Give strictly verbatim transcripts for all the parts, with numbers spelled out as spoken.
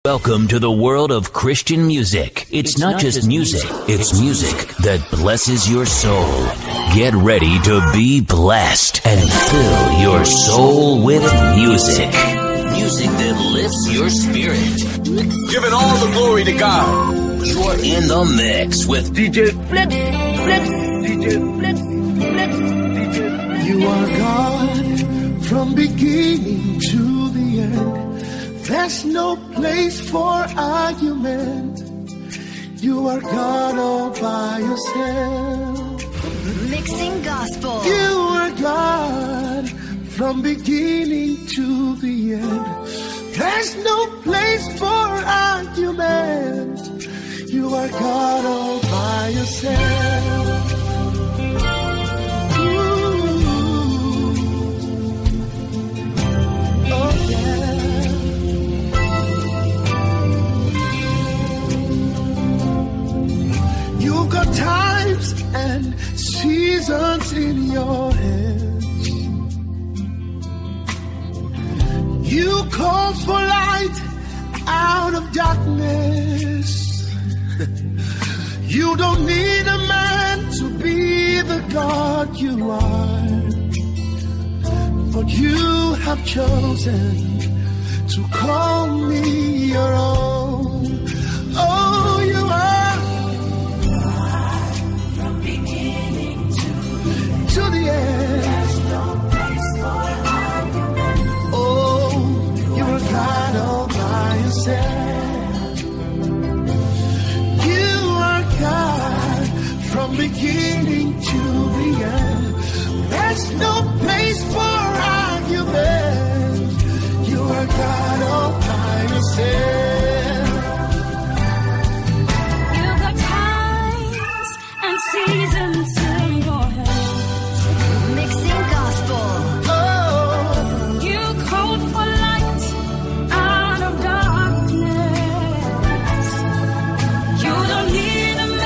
Welcome to the world of Christian music. It's, it's not, not just music, it's music that blesses your soul. Get ready to be blessed and fill your soul with music. Music that lifts your spirit. Giving all the glory to God. You're in the mix with D J Flips, Flips, D J Flips, Flips, D J Flips. You are God from beginning to the end. There's no place for argument. You are God all by yourself. Mixing gospel. You are God from beginning to the end. There's no place for argument. You are God all by yourself. Ooh. Oh yeah. You've got times and seasons in your hands. You call for light out of darkness. You don't need a man to be the God you are, but you have chosen to call me your own. Oh, you are from beginning to, to the end. There's no place for argument. Oh, you're God all by yourself. God, from beginning to the end, there's no place for argument. You are God all by yourself. You've got times and seasons in your hands. Mixing gospel. Oh, you called for light out of darkness. You don't need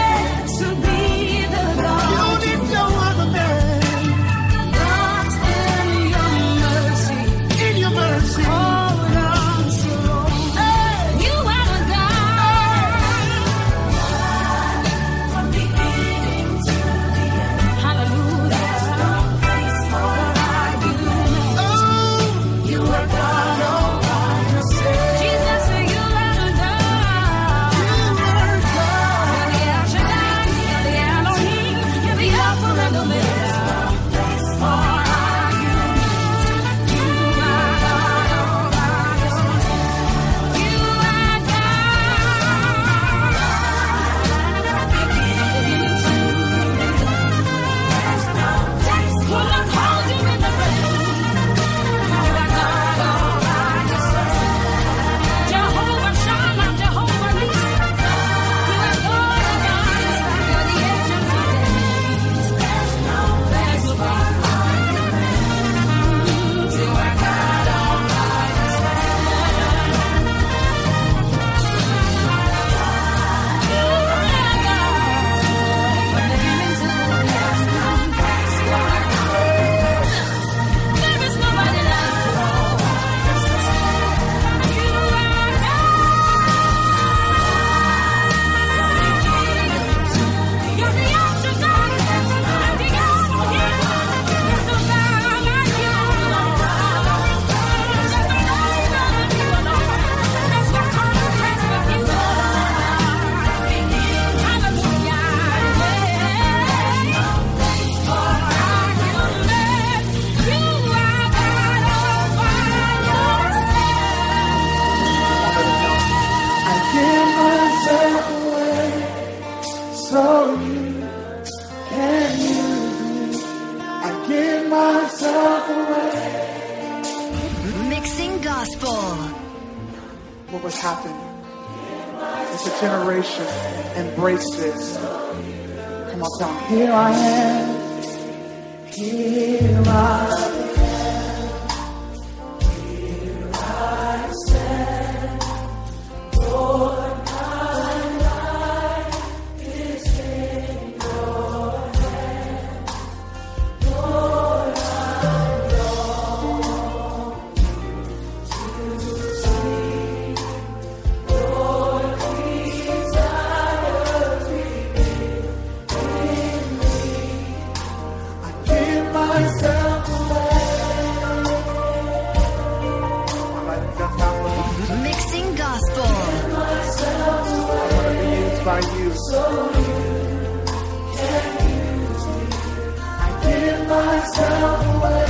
what was happening. It's a generation embrace this. Come on, tell me. Here I am. Here I am. Here I stand. Lord, my life is in your hand. Lord, I long to see I use. So you can use me. I give myself away.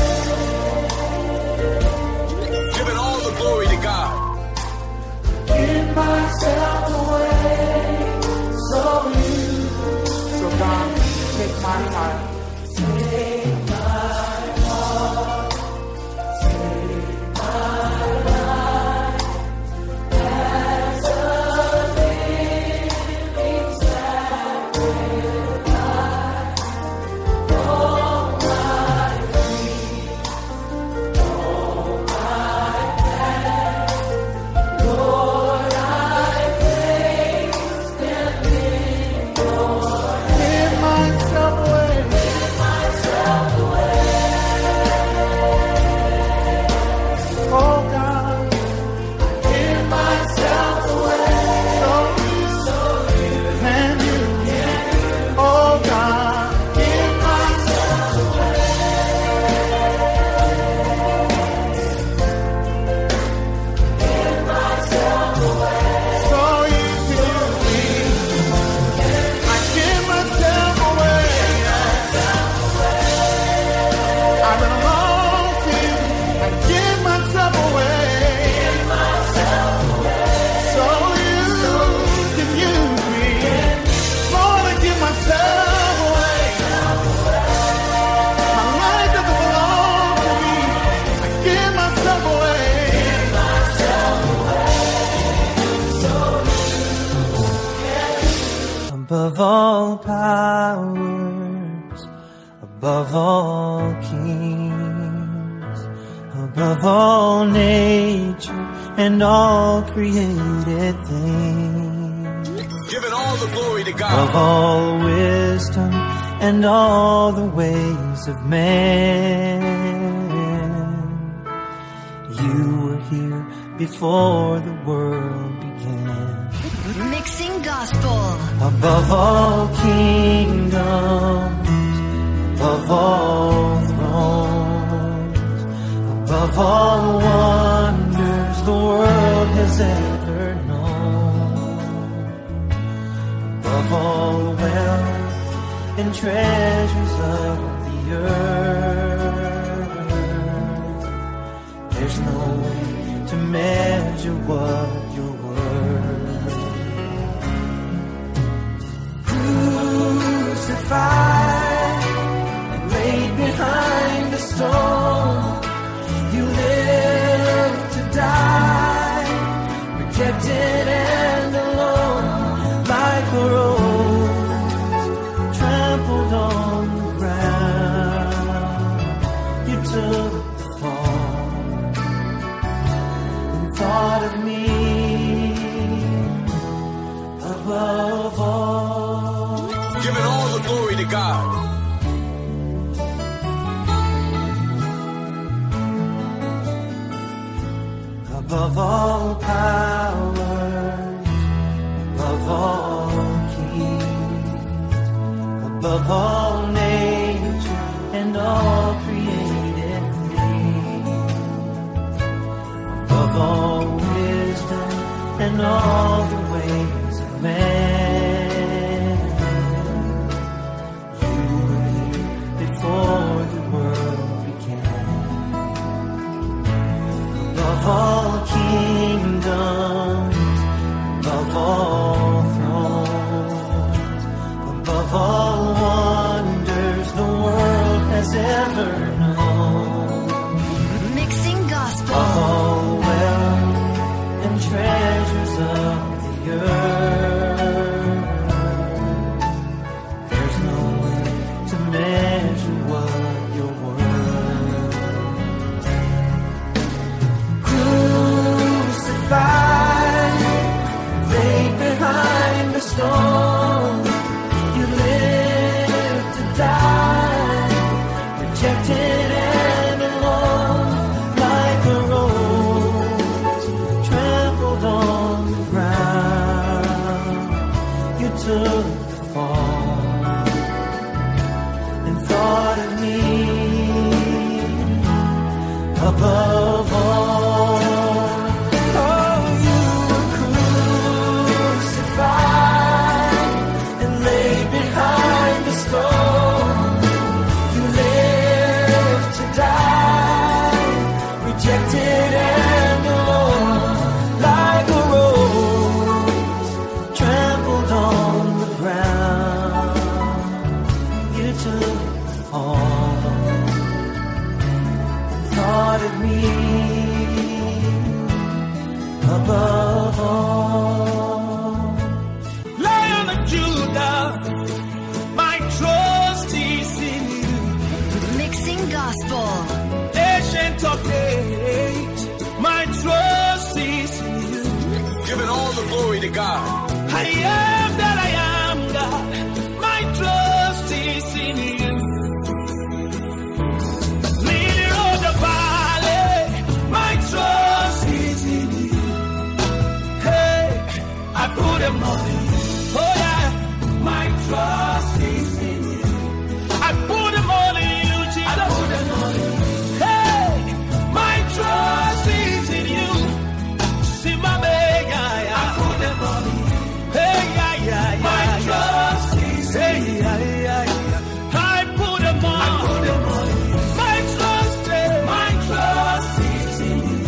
Giving all the glory to God. Give myself away. So you. So God, take my heart. Take my heart. Take my life. As a living sacrifice. All my dreams, all my plans, Lord, I place them in your hands. Give myself away. Give myself away. Oh God, give myself away. So you, so you can use me. Oh God, give myself away. Give myself away. So you can use me. I give myself away. I belong to you. I give myself away. So you can use me. Lord, I give myself away. My life doesn't belong to me. I give myself away. Above all powers, above all kings, above all nature and all created things, Giving all the glory to of God. all wisdom and all the ways of man. You were here before the world began. Mixing gospel. Above all kingdoms, above all thrones, above all wonders the world has ever known, above all wealth and treasures of the earth, there's no way to measure what you're worth. Crucified and laid behind the stone, you lived to die, rejected and alone, like a rose trampled on the ground. You took the fall and thought of me above all. Giving all the glory to God. Above all powers, above all kings, above all nature and all created things, above all wisdom and all the ways of man. You were here before the world began. Above all kingdoms, above all thrones, above all wonders the world has ever known, Mixing gospel. of all wealth and treasures of the earth, there's no way to measure what you're worth. Crucified, laid behind the stone, you lived to die, rejected and alone, like a rose trampled on the ground. glory to God. I am that I am, God. My trust is in you. Lily of the valley, my trust is in you. Hey, I put them on you. Oh yeah, my trust is in you. I put them all in you, Jesus. I put them all in you. Hey, my trust is in you. See my baby, yeah, yeah. I put them all in you. Hey, yeah, yeah, yeah. My trust is in you. Yeah, yeah, yeah. I put them all. I put them all in you. My trust, my trust is in you.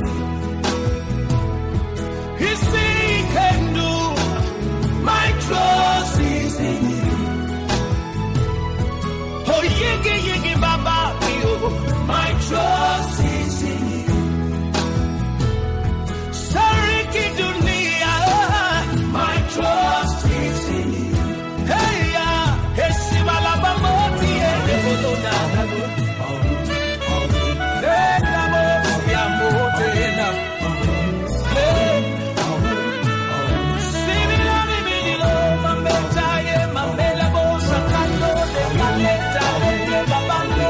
He see he can do. My trust is in you. Oh, yigi yigi baba, my trust is in you. Sariki dunia, my trust is in you. Hey ya, hesi balaba moti ene bolona. Hey na moti ya moti na. Hey, sini la mimi lo mameta ye mamela bosa kando de mameta ye babane.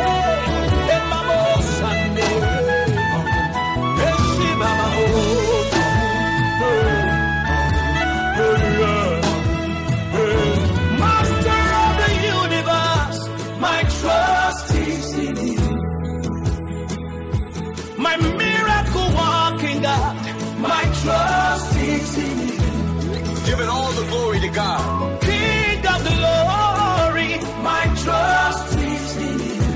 Master of the universe, my trust is in you. My miracle walking God, my trust is in you. Giving all the glory to God. King of glory, my trust is in you.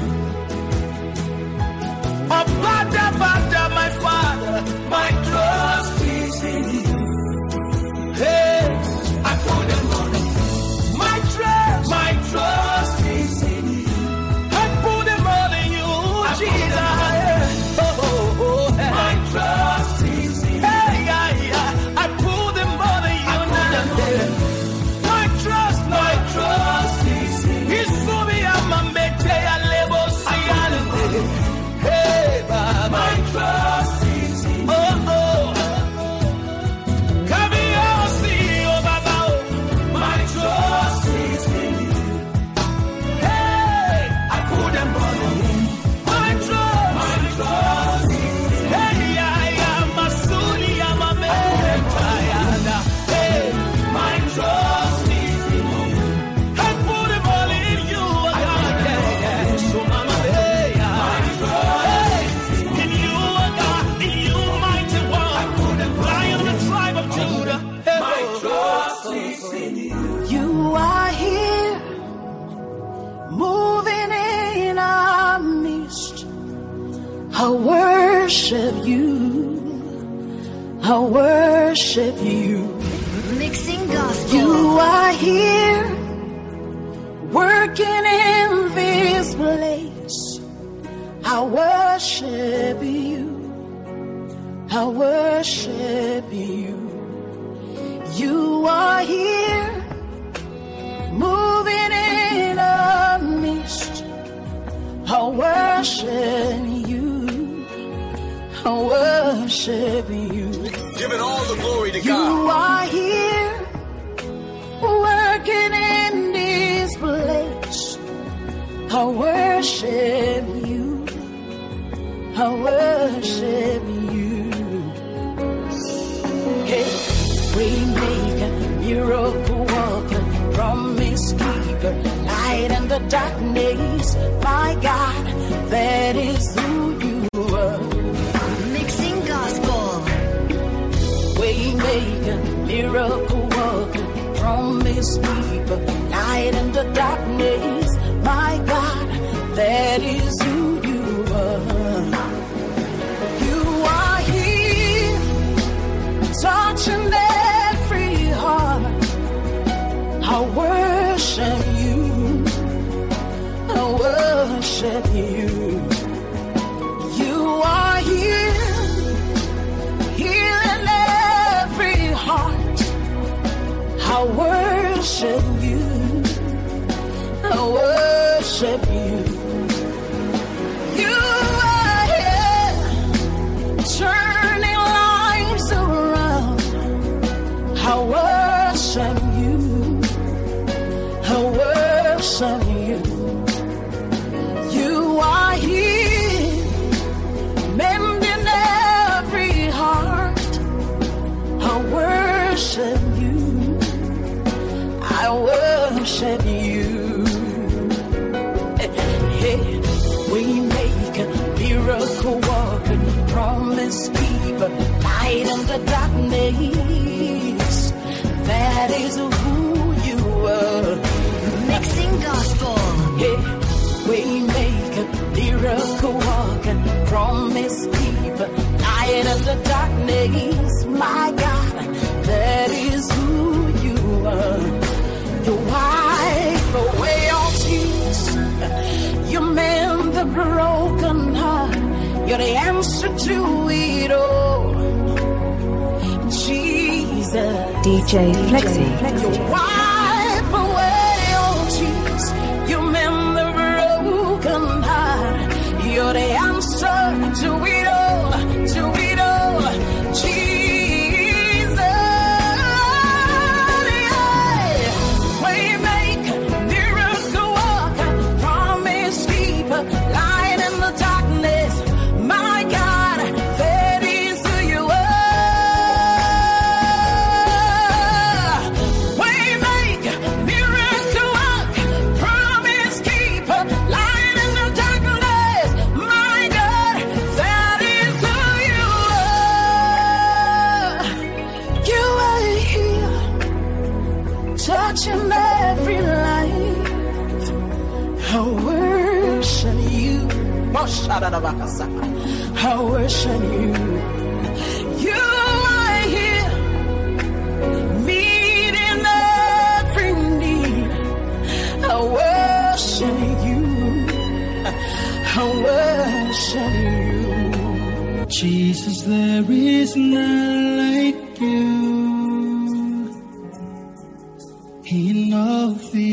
Oh, Father, Father, my Father, my trust is in you. Hey, I put them on you. My trust, my trust is in you. I put them all in you, Jesus. Oh, oh, oh, hey. My trust is in you. Hey, yeah, yeah. I put them all in you. My trust, my trust is in you. It's for me, I'm a mete, I live, oh, see, I live. Hey, Baba, my trust is in you. Oh, oh. Come here, see, oh, Baba, my trust is in you. Hey, I put them all in you. My trust, my trust is in you. Hey, I am a Sunni, I'm a man. Hey, my trust is in you. I put them all in you. God, yeah, yeah. So, Mama, hey, my trust in you, God, in you, mighty one. Lion of the tribe of Judah. Hey, my trust is in you. You are here, moving in our midst. I worship you. I worship you. Mixing gospel. You are here, working in this place. I worship you. I worship you. You are here, moving in our midst. I worship you. I worship you. Giving all the glory to You God. are here, working in this place. I worship you. I worship you. Hey, Waymaker, miracle worker, promise keeper, light in the darkness. My God, that is who you are. Mixing gospel. Waymaker, miracle worker, promise keeper, light in the darkness. My God, that is who you are. You are here, touching every heart. I worship you. I worship you. You are here, healing every heart. I worship you. I worship you. You are here, turning lives around. I worship worship you. I worship you. You are here, mending every heart. I worship you. I worship you. Hey, we make a miracle walking, promise keeper, light in the darkness. That is who you are. Mixing gospel. Yeah, we make a miracle walking, promise keeper, light in the darkness. My God, that is who you are. You wipe away all tears. You mend the broken heart. You're the answer to it all. Jesus. D J Flexi. You wipe away all tears. You mend the broken heart. You're the answer to it all. To it all. Jesus. Yeah. We make miracle walker, promise keeper, light in the darkness. My God, that is who you are. We make miracle walker, promise keeper, light in the darkness. My God, that is who you are. You are here, touching every life. I worship you. I worship you. You are here, meeting every need. I worship you. I worship you. Jesus, there is none like you in all the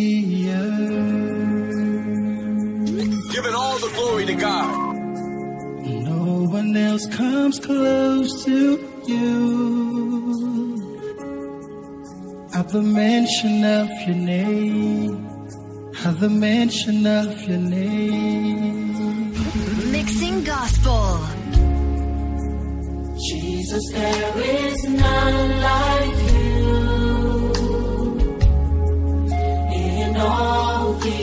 earth. Giving all the glory to God. No one else comes close to you. At the mention of your name, at the mention of your name. Mixing gospel. Jesus, there is none like you in all the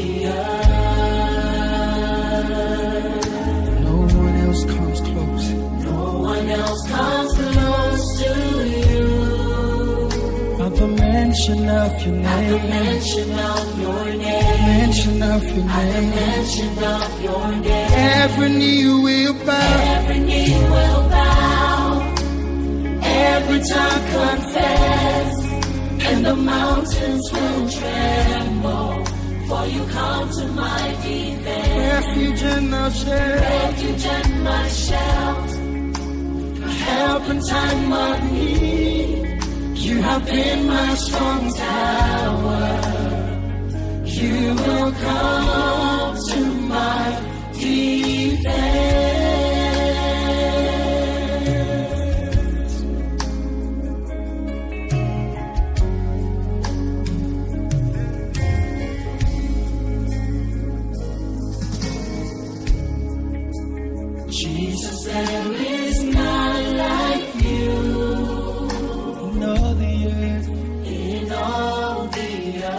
earth. No one else comes close. No one else comes close to you. At the mention of your At the name, mention of your name, mention of your at the name, mention of your name, every knee will bow. every knee will bow, every tongue confess, and the mountains will tremble. For you come to my defense, Refuge in our shelter, refuge and my shelter, help in time of need. You have been my strong tower. You will come to my defense. Jesus, there is none like you in all the earth. in all the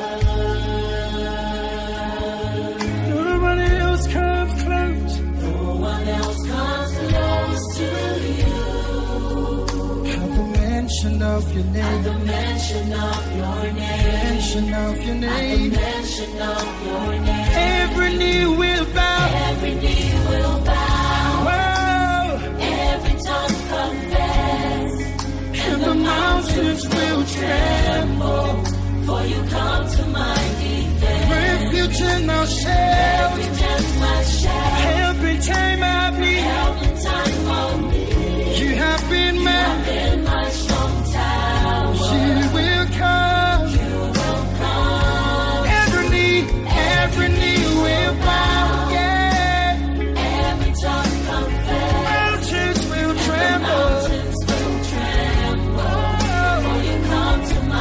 earth. Nobody else comes close. No one else comes close to you. At the mention of your At the name, mention of your name, mention of your at the name, mention of your name, every knee will bow. every knee will bow, Wow, every tongue confess, and the mountains will tremble. For you come to my defense, refuge in our shelter, refuge and my shelter, help in time of need. help in time of need. You have been You my, have been my strong tower. you will come. You will come. Every knee, every knee will bow. Yeah, Every tongue confess, mountains will tremble. mountains will tremble. For you come to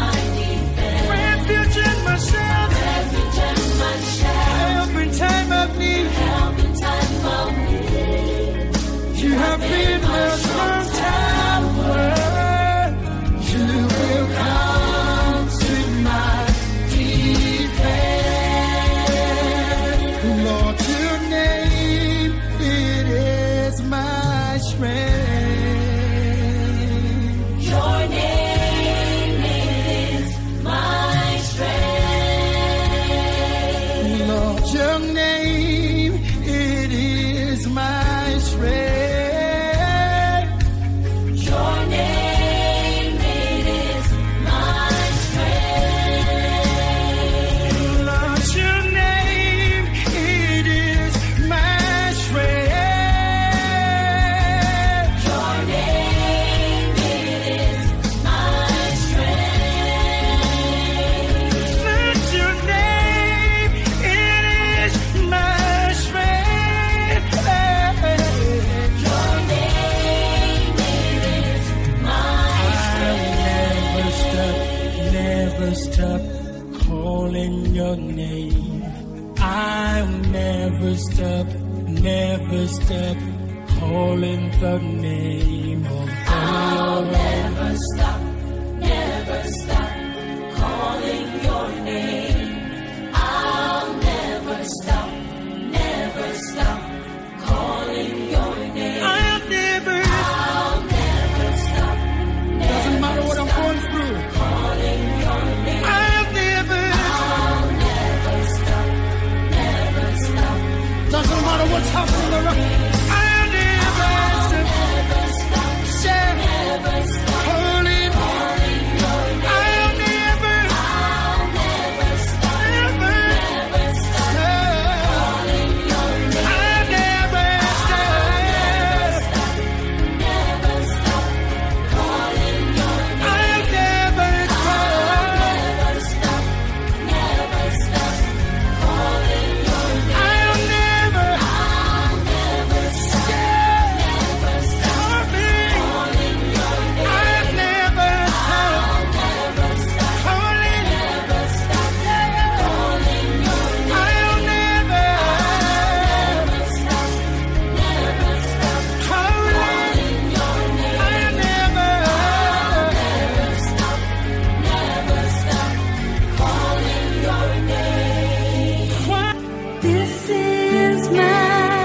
never stop calling your name. I'll never stop, never stop calling the name of the I'll Lord. never stop, never stop calling your name. I'll never stop, never stop calling your name. I'll never, I'll never stop, doesn't matter what I'm going through. calling your name. I'll never, I'll never stop, never stop. doesn't matter what's happening around. I'll never, Never stop, say, never stop holy, calling your name. I'll never, I'll never stop, never, never stop calling your name. I'll never stop. Never stop calling your name. I'll never stop. Never stop, never stop calling your name. I'll never, I'll never stop, never stop stop me. calling your name. I'll never stop. I'll never stop, Calling, never stop calling your name. I'll never, Never stop, never stop calling, calling your name. I'll never. Never stop, never stop calling your name. This is my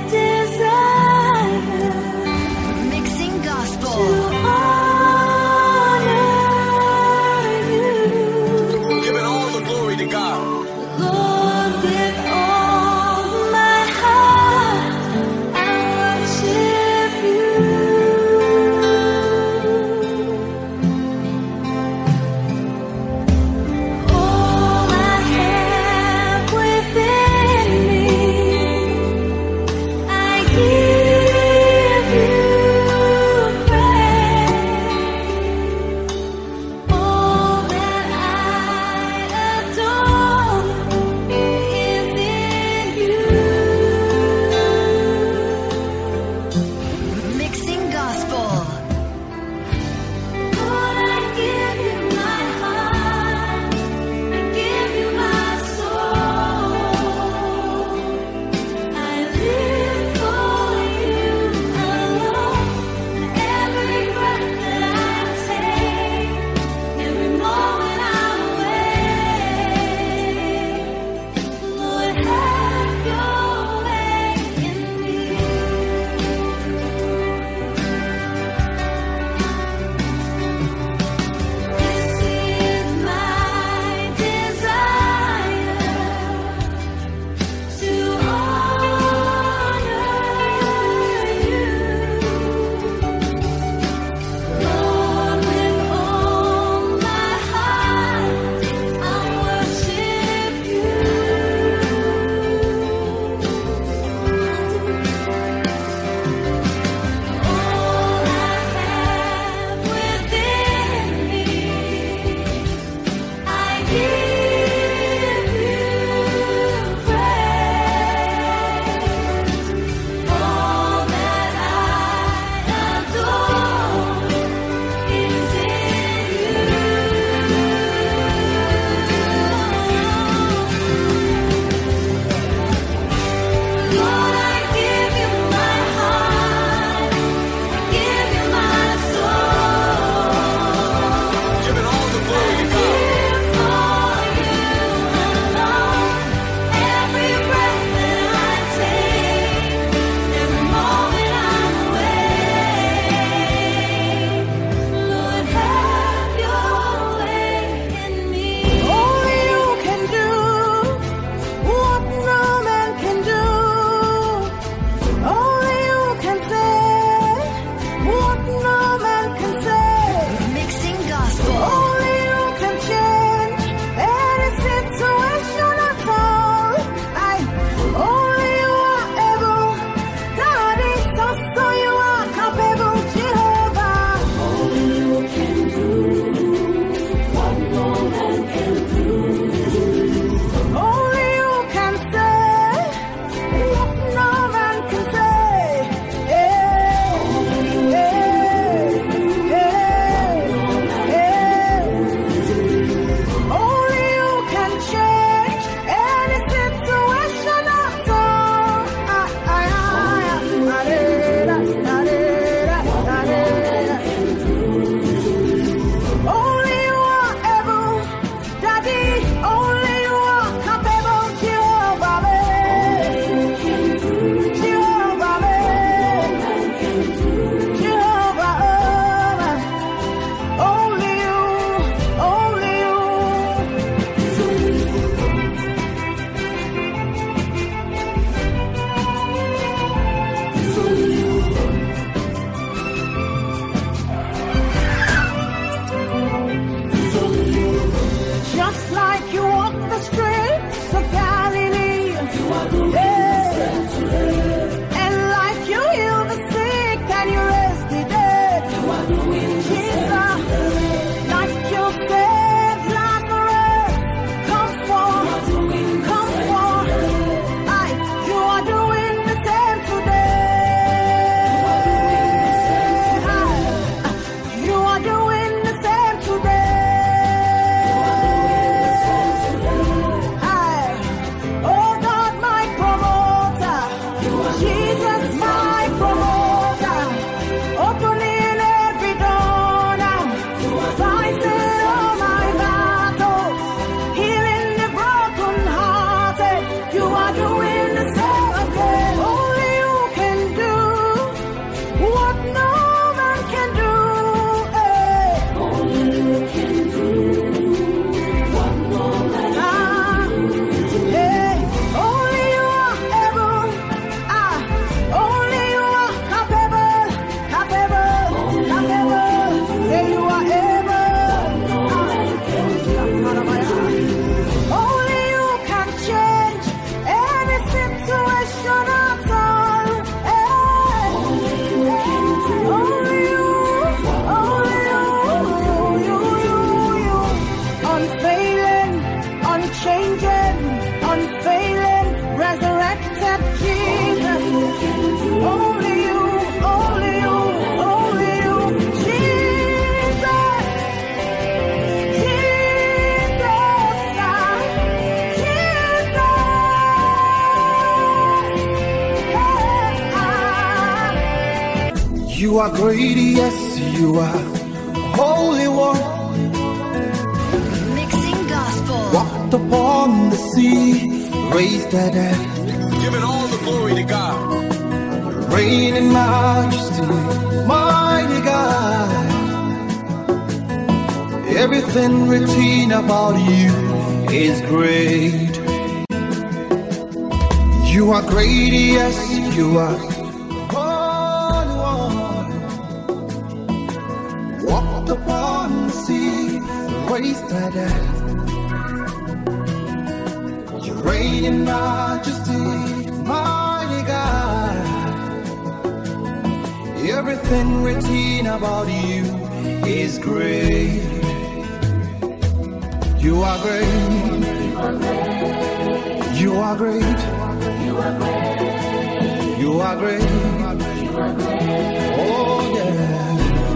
desire Mixing gospel. to honor you, Giving all the glory to God. Lord, with all my heart. I worship you. All I have within me, I give you praise. All that I adore is in you. Mixing gospel. Lord, I give you my heart, I give you my soul. I live for you alone. Every breath that I take, every moment I'm awake, Lord, have your way in me. This is my desire to honor you, Lord, with all my heart. I worship you. All I have within me, I give you praise. All that I adore is in you. Lord, I give you my heart, I give you my soul. Giving all the glory to God. Live for You are great, yes, you are Holy One. Mixing gospel. Walked upon the sea, raised the dead. Giving all the glory to God. Reign in majesty, mighty God. Everything written about you is great. You are great, yes, you are Holy One. Walked upon the sea, raised the dead. You reign in majesty, mighty God. Everything written about you is great. You are great. You are great. You are great. You are great. You are great. Oh yeah.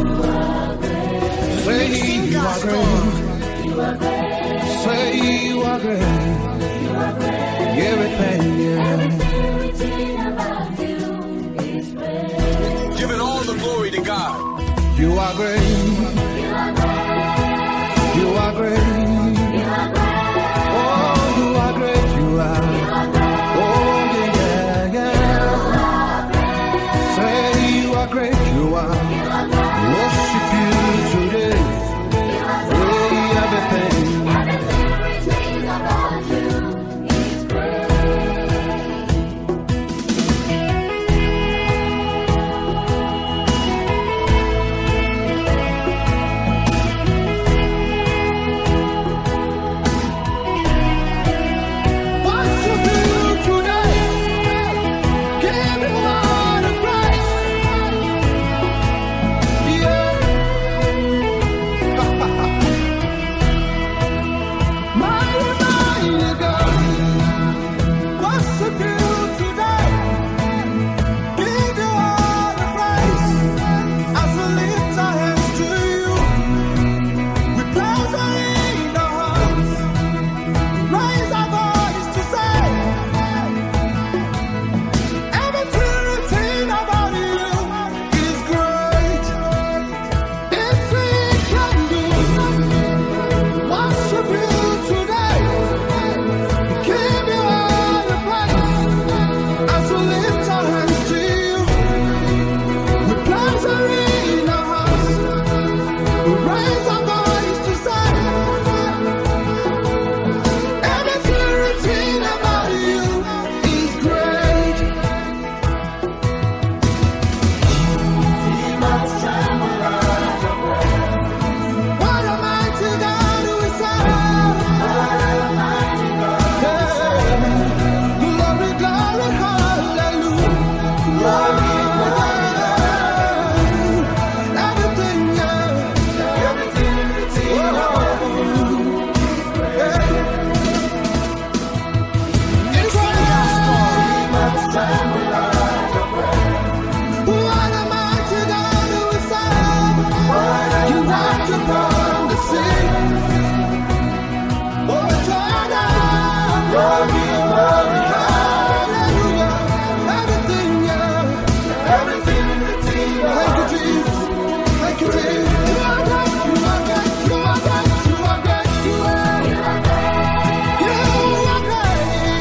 Say you are great. You are great. Say you are great. You are great. Everything, yeah. Everything written about you is great. Giving all the glory to God. You are great. You are great. You are great. You are great. Oh, you are great. You are. You are great. Oh yeah, yeah. Say you are great. You are. Worship you today. Say everything. Everything written about you is great. Worship you today. Give you all the praise. Yeah. Mighty, mighty God. Worship you today. Give you all the praise. As we lift our hands to you, we place our in our hearts. Raise our voice to say, everything written about you is great. It's it can do. Worship you today. Give you all the praise. As we lift our hands to you, we place our in our hearts. We raise our voice to say, everything written about you is great. What a mighty God we serve. Yeah. Glory, glory, hallelujah. Everything, yeah. Everything written about you. Mixing gospel. What a mighty God we serve. You walked upon the sea. Oh, Jordan. Glory, glory, hallelujah. Everything, yeah. Everything written. Thank you, Jesus. Thank you, Jesus. You are great. You are great. You are great. You are great. You are great. You are great.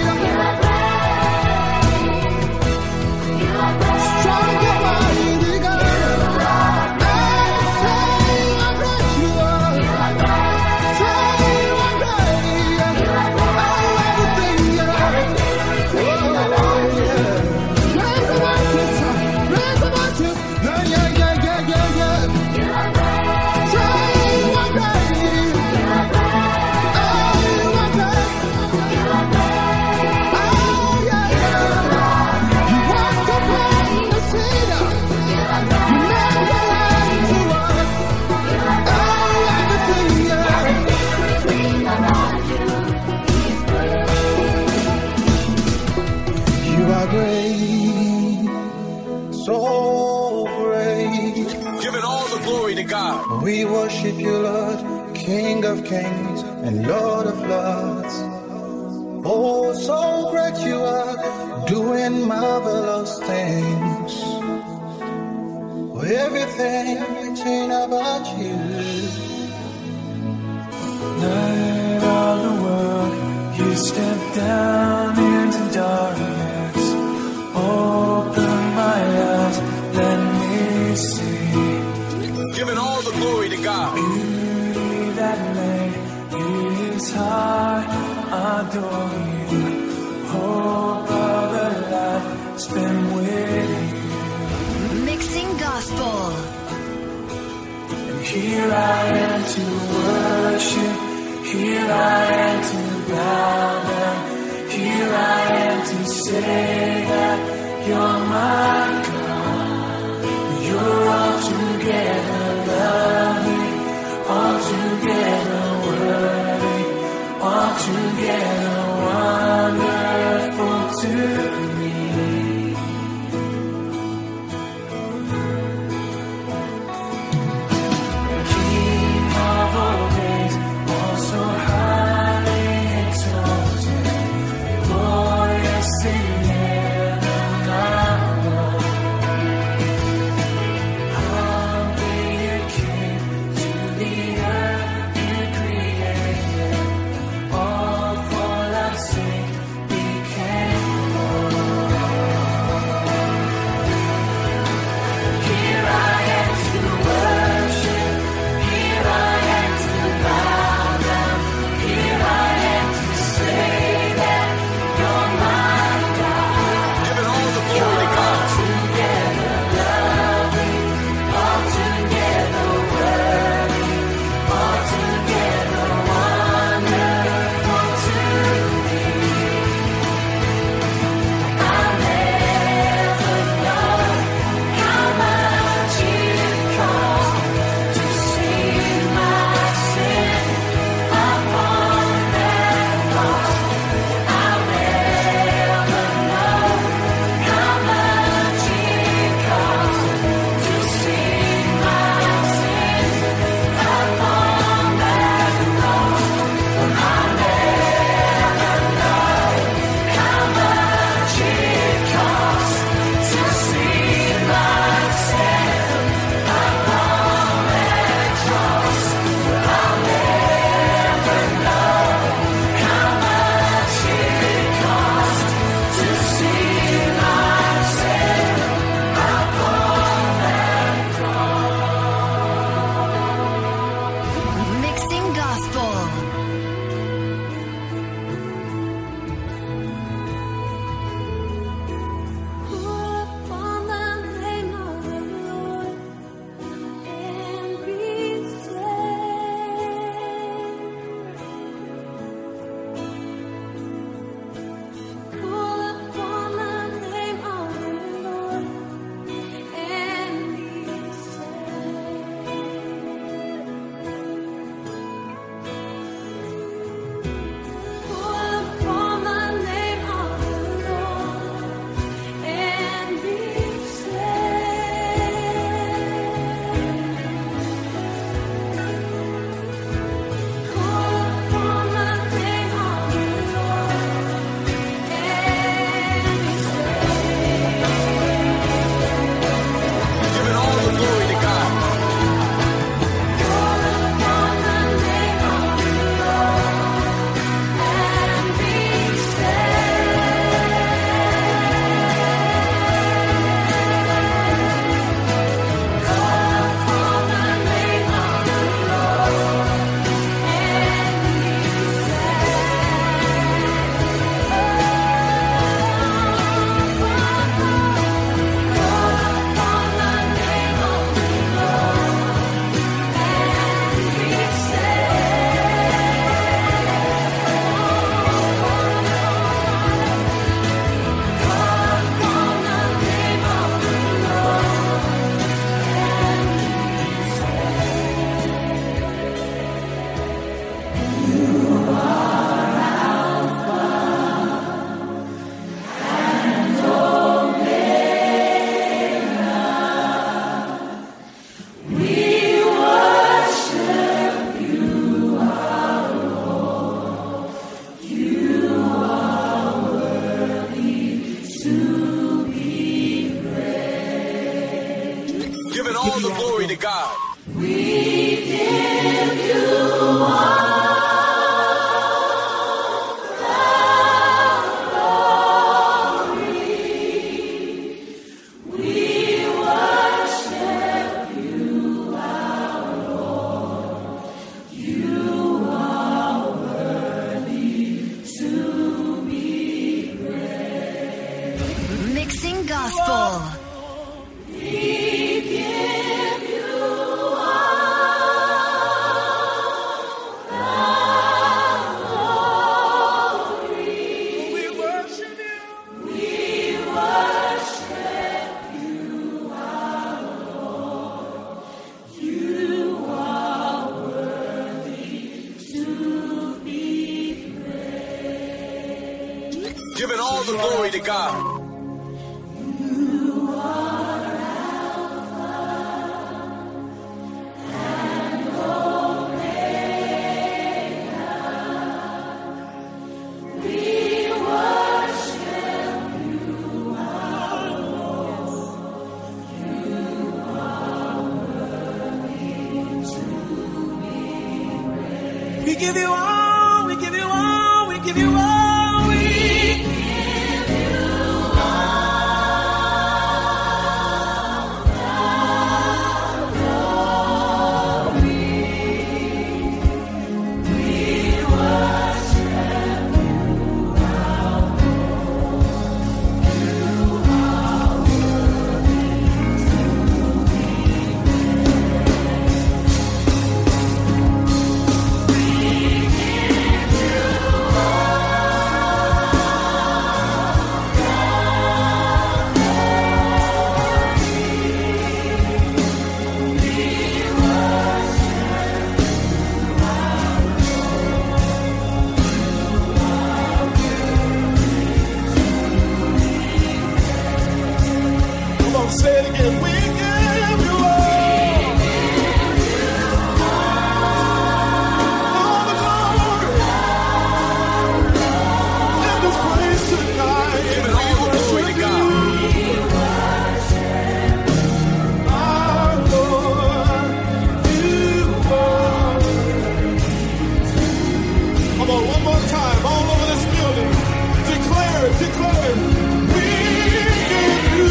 Strong and mighty God. I say you are great. You are. Say you are great. Oh, everything, yeah. Oh, yeah. Raise the voices. Raise the voices. Yeah, yeah, yeah, yeah, yeah, yeah. Say you are great. Oh, you are great. Oh, yeah, yeah. You walked upon the sea. You never lied to us. Oh, everything, yeah. You are great, so great. Giving all the glory to God. We worship you, Lord, King of kings and Lord of lords. Oh, so great you are, doing marvelous things. everything between about you. Light of the world, you step down into darkness. Open my eyes, let me see. Giving all the glory to God. Beauty that made his heart adore you. Hope of a life spent with you. Mixing gospel. And here I am to worship. Here I am to bow down. Here I am to say that you're my God. You're altogether lovely, altogether worthy, altogether wonderful to me. King of all days, also highly exalted, glorious in heaven above. Humbly you came to the earth you created, all for thy sake became born. Giving all the glory to God. We give you all, we give you all, we give you all, we give you all the glory. We worship you, our Lord. You are worthy to be say it again. We give you all, all the glory in this place tonight. Giving all the glory to God. Our Lord, you are. Come on, one more time, all over this building. Declare it, declare it. We give you.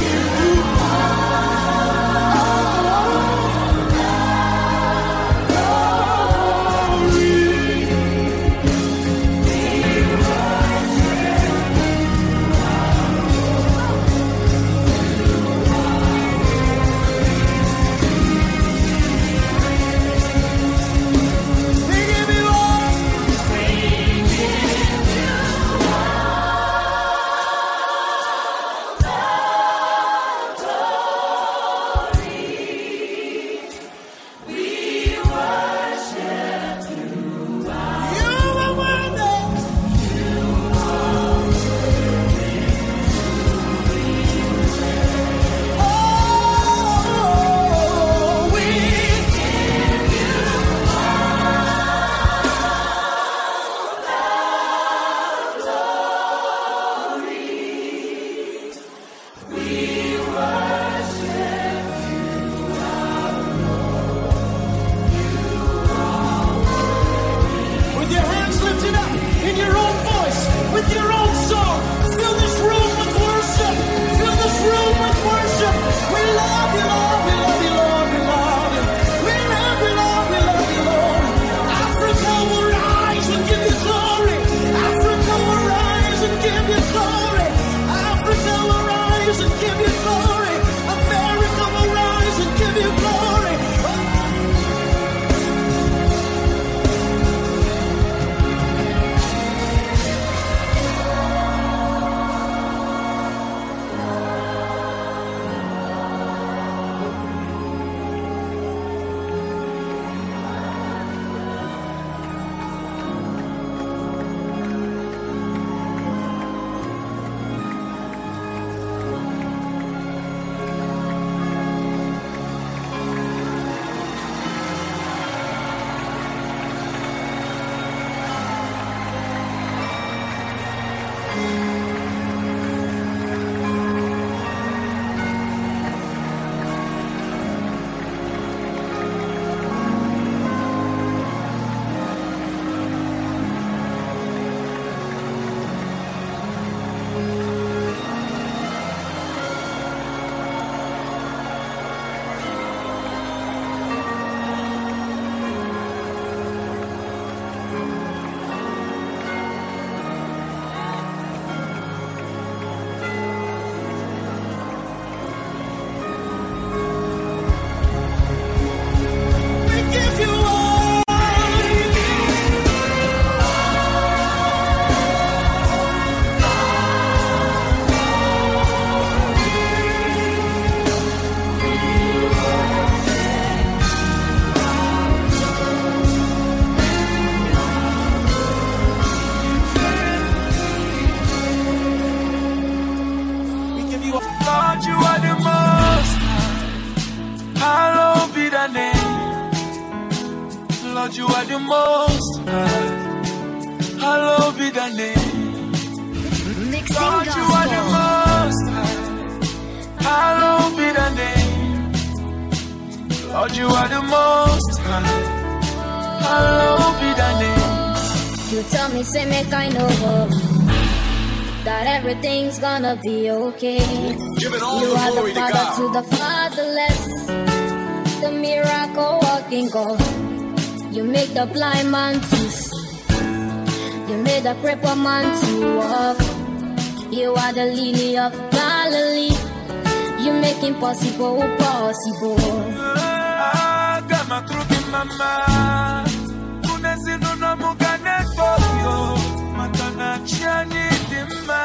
are the most high. Hallowed be thy name. Mixing Lord, you are the gospel. most high. Hallowed be thy name. Lord, you are the most high. Hallowed be thy name. You tell me, say, make I know that everything's gonna be okay. Give it all You the are glory the to father God. to the fatherless, the miracle working God. You make the blind man to see. You made the crippled man to walk. You are the lily of Galilee. You make impossible possible. Ah, got my truth in my mind. Kunesinu no mugane koyo. Matana chiani dima.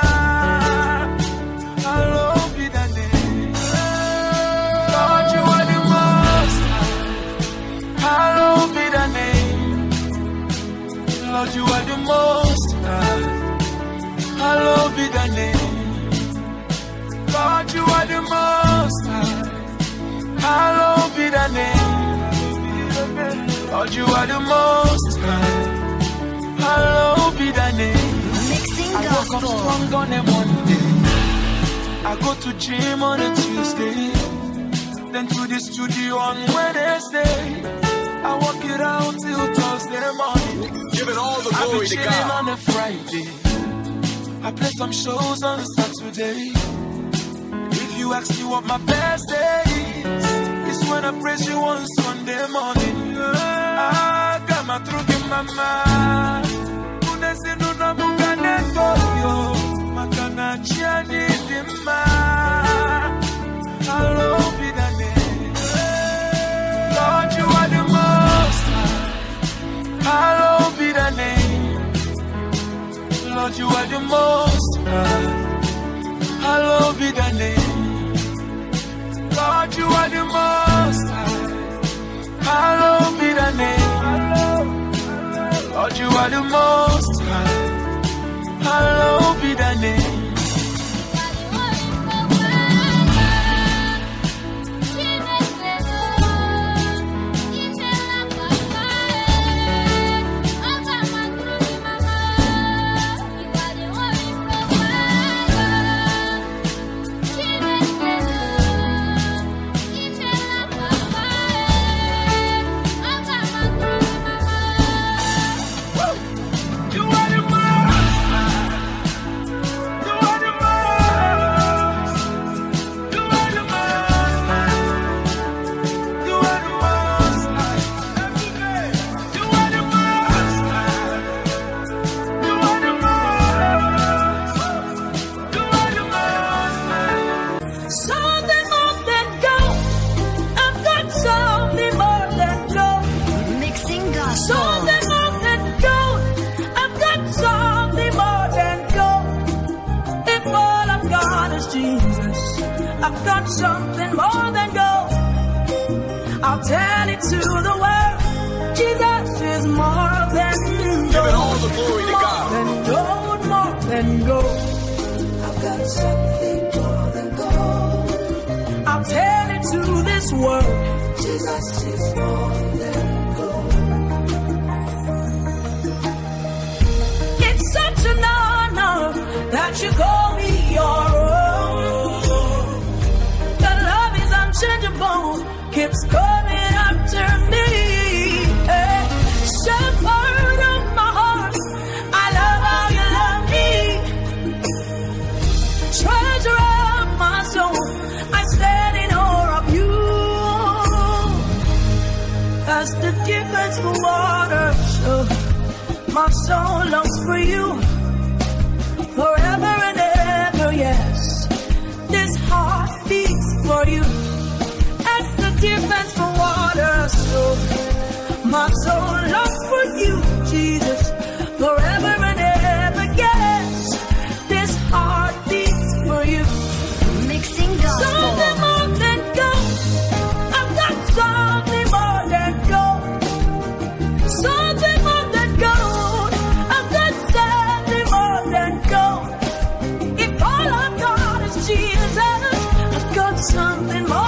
Hallowed be thy name. Lord, you are the most high. Hallowed be thy name. Lord, you are the most high. Hallowed be thy name. Lord, you are the most high. Hallowed be thy name. Lord, you are the most high. Hallowed be thy name. Mixing I woke up gospel. strong on a Monday. I go to gym on a Tuesday. Then to the studio on Wednesday. I walk it out till Thursday morning. Give it all the I be glory to chilling God. on a Friday. I play some shows on Saturday. If you ask me what my best day is, it's when I praise you on Sunday morning. I got my truth in my mind. Kunesinu na mugane koyo. Makana chiani dima. Hallowed be thy name. Lord, you are the most high. Hallowed be thy name. Lord, you are the most high. Hallowed be thy name. Lord, you are the most high. Hallowed be thy name. Lord, you are the most high. Hallowed be thy name. You are the most high. You are the most. You are the most high. You are the most high. You are the most high. You are the most. You are the most high. Something more than gold. I've got something more than gold. Mixing gospel. Something more than gold. I've got something more than gold. If all I've got is Jesus, I've got something more than gold. I'll tell it to the world. Jesus is more than gold. Give it all the glory to More God. than gold, more than gold. I've got something more than gold. I'll tell it to this world. Jesus is more than gold. It's such an honor that you call me your own. The love is unchangeable, keeps coming after me. Hey, shepherd of my heart, I love how you love me. Treasure of my soul, I stand in awe of you. As the deepest for water, so my soul longs for you. Forever and ever, yes. This heart beats for you. As the deepest for water, so my soul longs for you, Jesus. Forever and ever, yes. This heart beats for you. Mixing Something gospel. more than gold. I've got something more than gold. Something more than gold. I've got something more than gold. If all I've got is Jesus, I've got something more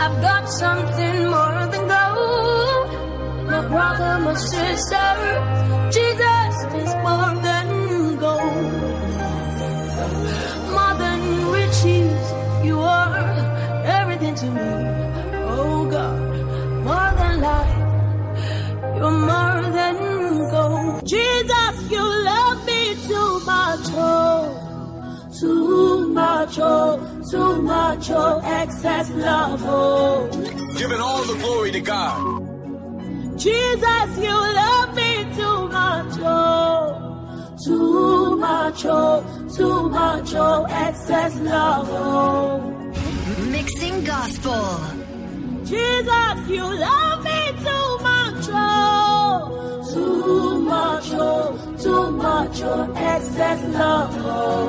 I've got something more than gold. My brother, my sister, Jesus is more than gold. More than riches, you are everything to me. Oh God, more than life, you're more than gold. Jesus, you love me too much, oh, too much, oh, too much, oh, excess love, oh. Giving all the glory to God. Jesus, you love me too much, oh, too much, oh, too much, oh, excess love, oh. Mixing gospel. Jesus, you love me too much, oh, too much, oh, too much, oh, excess love, oh.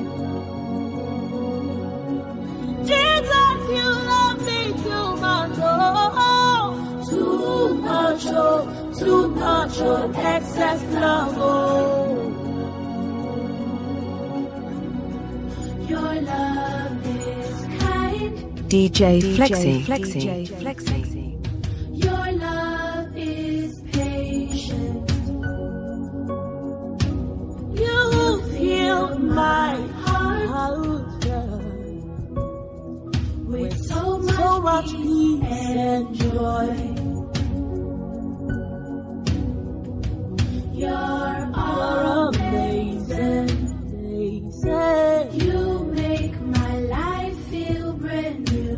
Jesus, you love me too much, oh, too much, oh, too much, oh, excess love, oh. Your love is kind. D J Flexi. Flexi. D J Flexi. Your love is patient. You fill my heart with so much, so much peace and joy. You're amazing. You make my life feel brand new.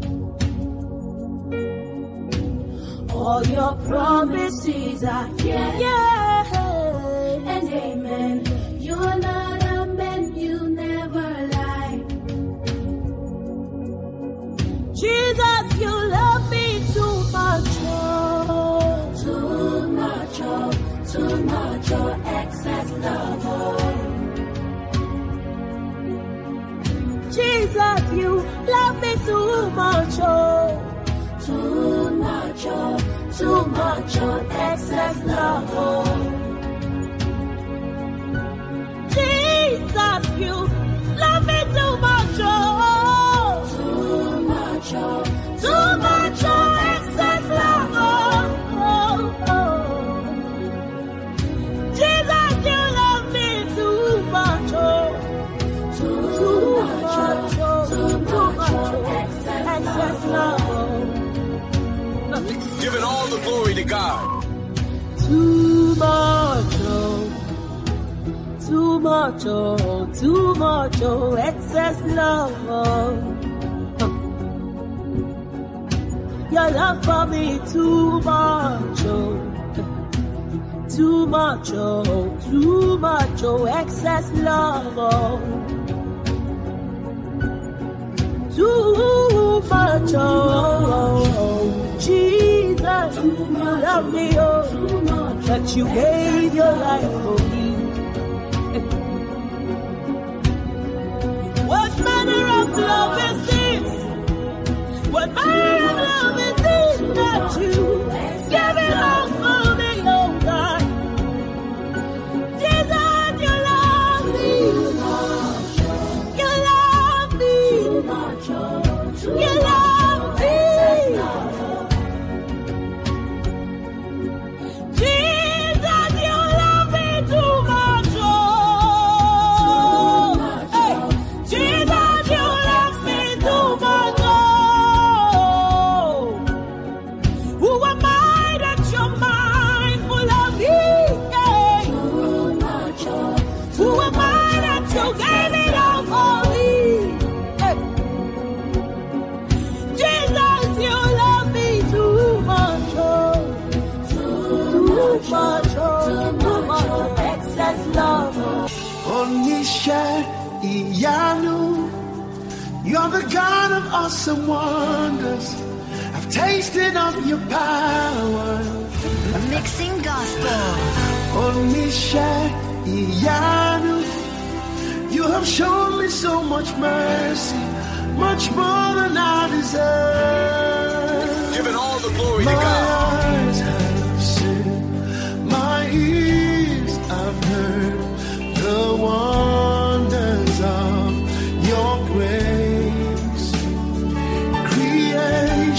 All your promises are yeah, yeah, and amen. You're not a man, you never lie. Jesus, you love me too much, oh, too much, oh, too much, oh, excess love, oh. Jesus, you love me too much, oh, too much, oh, too much, oh, excess love, oh. Jesus, you love me too much, oh, too much, oh, too much, oh, excess love, oh, oh, oh. Jesus, you love me too much, oh. Too much, too much, excess love. Giving all the glory to God. Too much, oh, too much, oh, too much, oh, excess love. Your love for me too much, oh, too much, oh, too much, oh, excess love. Oh. Too much, oh, Jesus, you love me, oh, that you gave your life for me. What manner of love is this? What manner of love is this that you give it all for me, oh God? Jesus, you love me. You love me. You love me. Jesus, you love me too much. Oh. Hey. Jesus, you love me too much. Oh. Who am I that you're mindful of me? Hey. Who am I that you gave it all for me? Hey. Jesus, you love me too much, oh, too much, oh, too much, excess love. Onisha Iyanu, you're the God of awesome wonders. I've tasted of your power. Mixing gospel. Onisha Iyanu, you have shown me so much mercy, much more than I deserve. Giving all the glory my to God. eyes have seen, my ears have heard the wonders of your grace. Create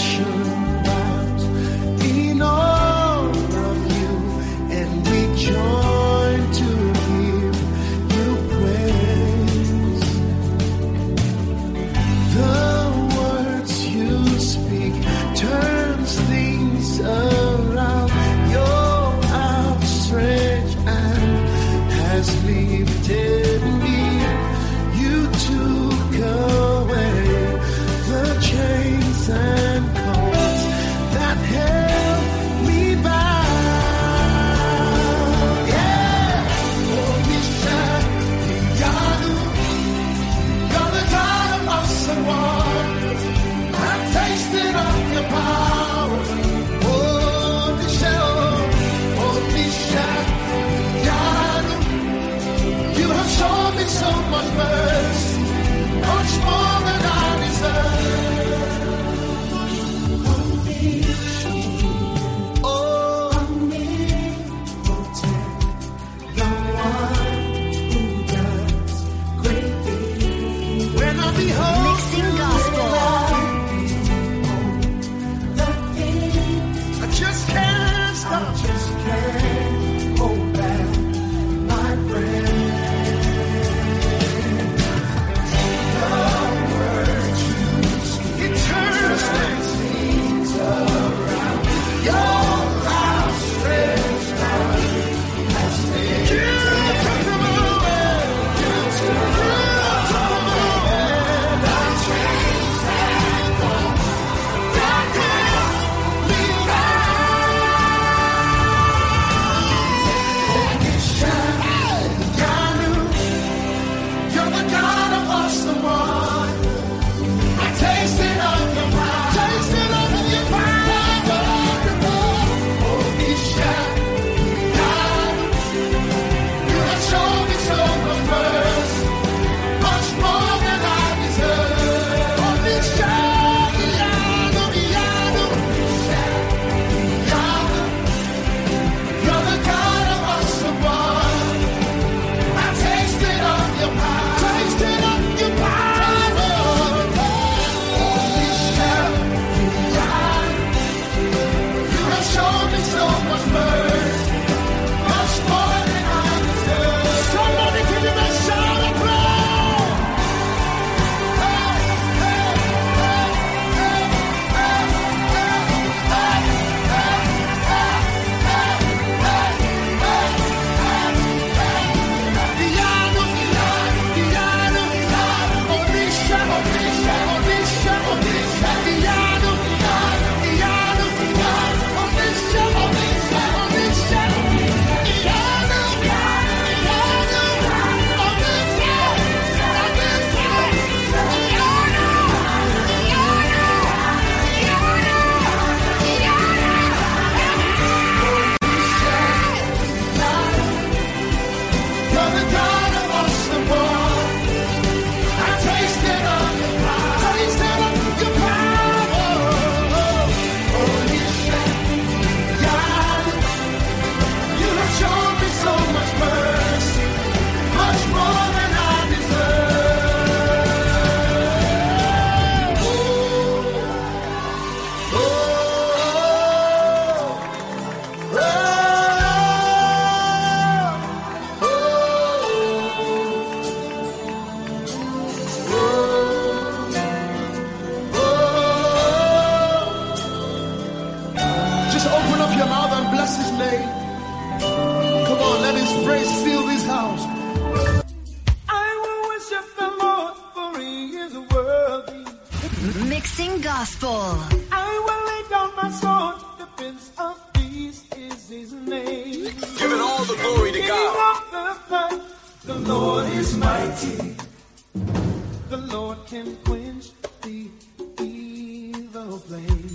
Mixing gospel. I will lay down my sword. The Prince of Peace is his name. Giving all the glory to God. The, flood, the Lord is mighty. The Lord can quench the evil flame.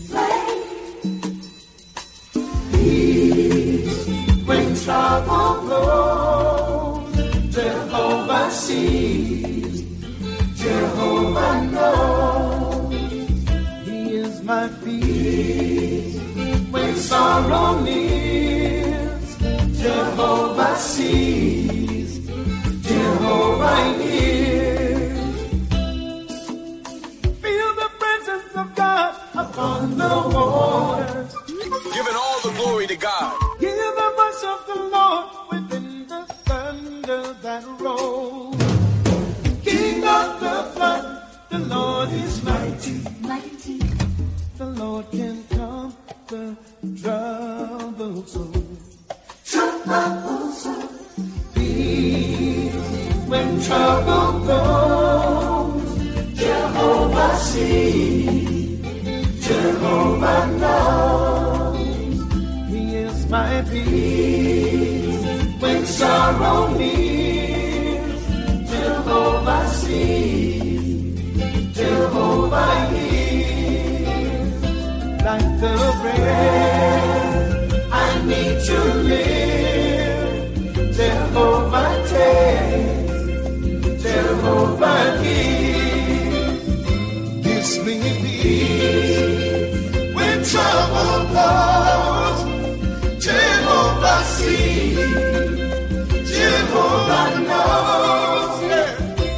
Peace when trouble blows. Jehovah sees. Jehovah knows. He is my peace when sorrow nears. Jehovah sees. Jehovah hears. Feel the presence of God upon the waters. Giving all the glory to God. Hear the voice of the Lord within the thunder that rolls. King of the flood, the Lord is mighty. Mighty. The Lord can calm the troubled soul. Troubled soul. Peace when trouble goes. Jehovah sees. Jehovah knows. He is my peace when sorrow nears. Jehovah sees. Jehovah hears. Like the bread I need to live. Jehovah takes. Jehovah gives. Gives me peace when trouble comes. Jehovah sees. Jehovah knows. Yeah.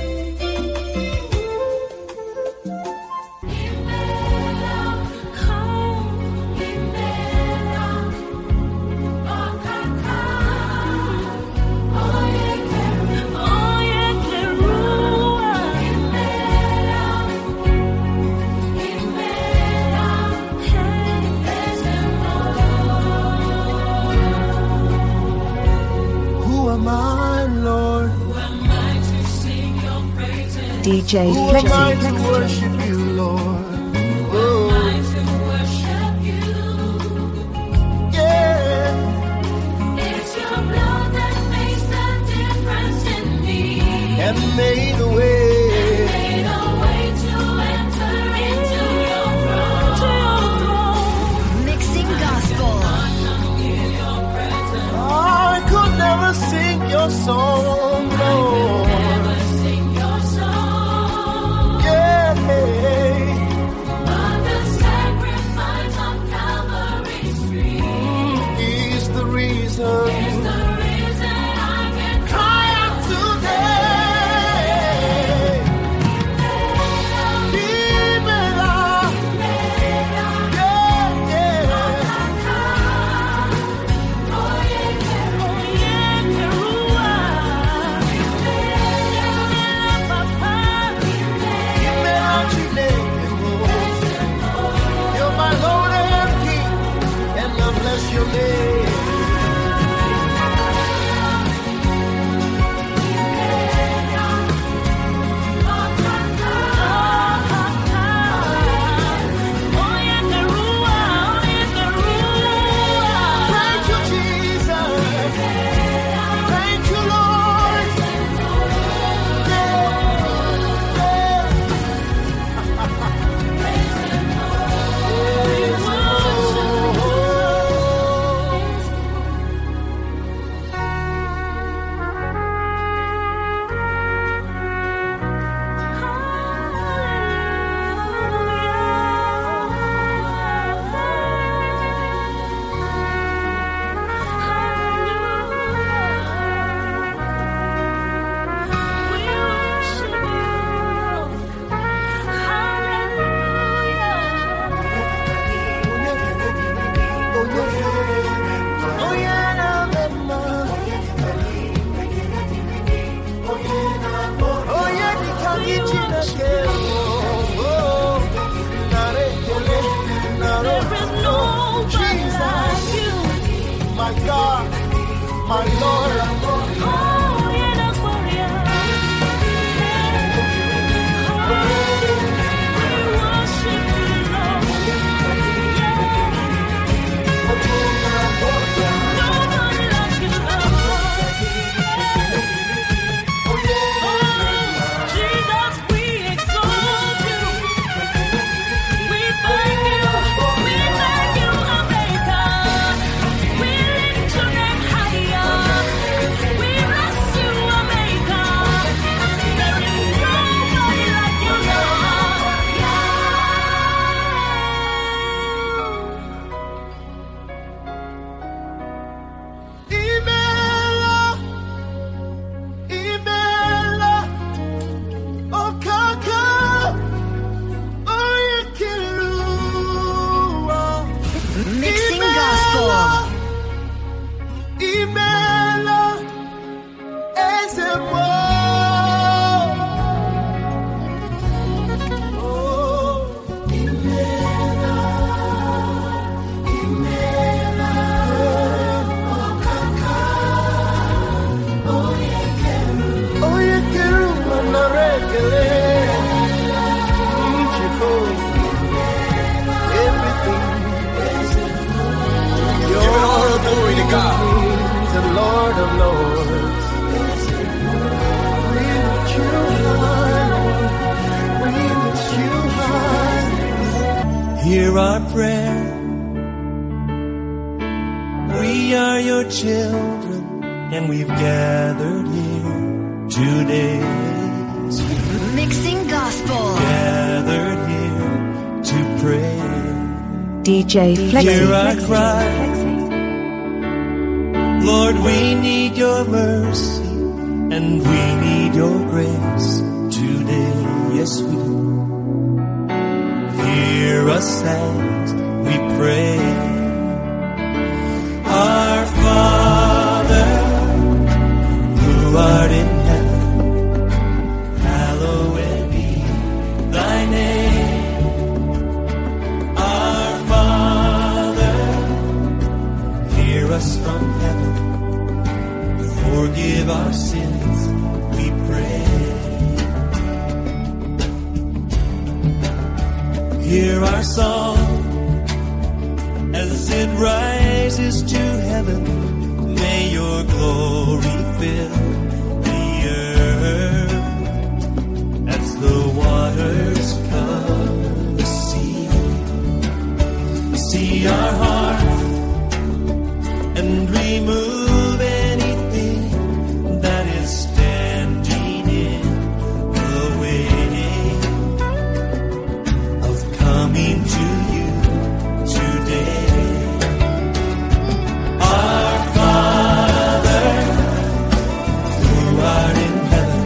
D J Who am I Flexi. to worship you, Lord? Who am I to worship you? Yeah. It's your blood that makes the difference in me. And made a way. Made a way to enter into your throne. Mixing gospel. I could never sing your song, Lord. my Lord. hear our prayer. We are your children, and we've gathered here today. Mixing gospel. Gathered here to pray. D J Flexi. Hear our cry. Lord, we need your mercy, and we need your grace today. Yes, we do. Hear us as we pray. Our Father, who art in heaven, hallowed be thy name. Our Father, hear us from heaven, forgive our sins, we pray. Hear our song as it rises to heaven. May your glory fill the earth as the waters cover the sea. See our hearts and remove anything that is standing in the way of coming to you today. Our Father, who art in heaven,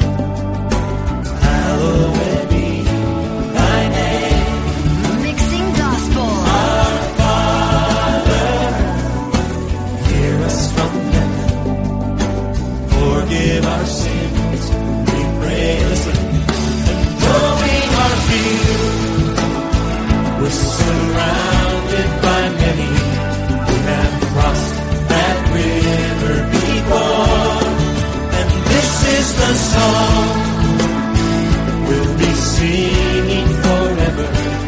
hallowed be thy name. Mixing gospel. Our Father, hear us from heaven, forgive our sins, we pray. Listen, and knowing our fear, we're surrounded by many who have crossed that river before. And this is the song we'll be singing forever.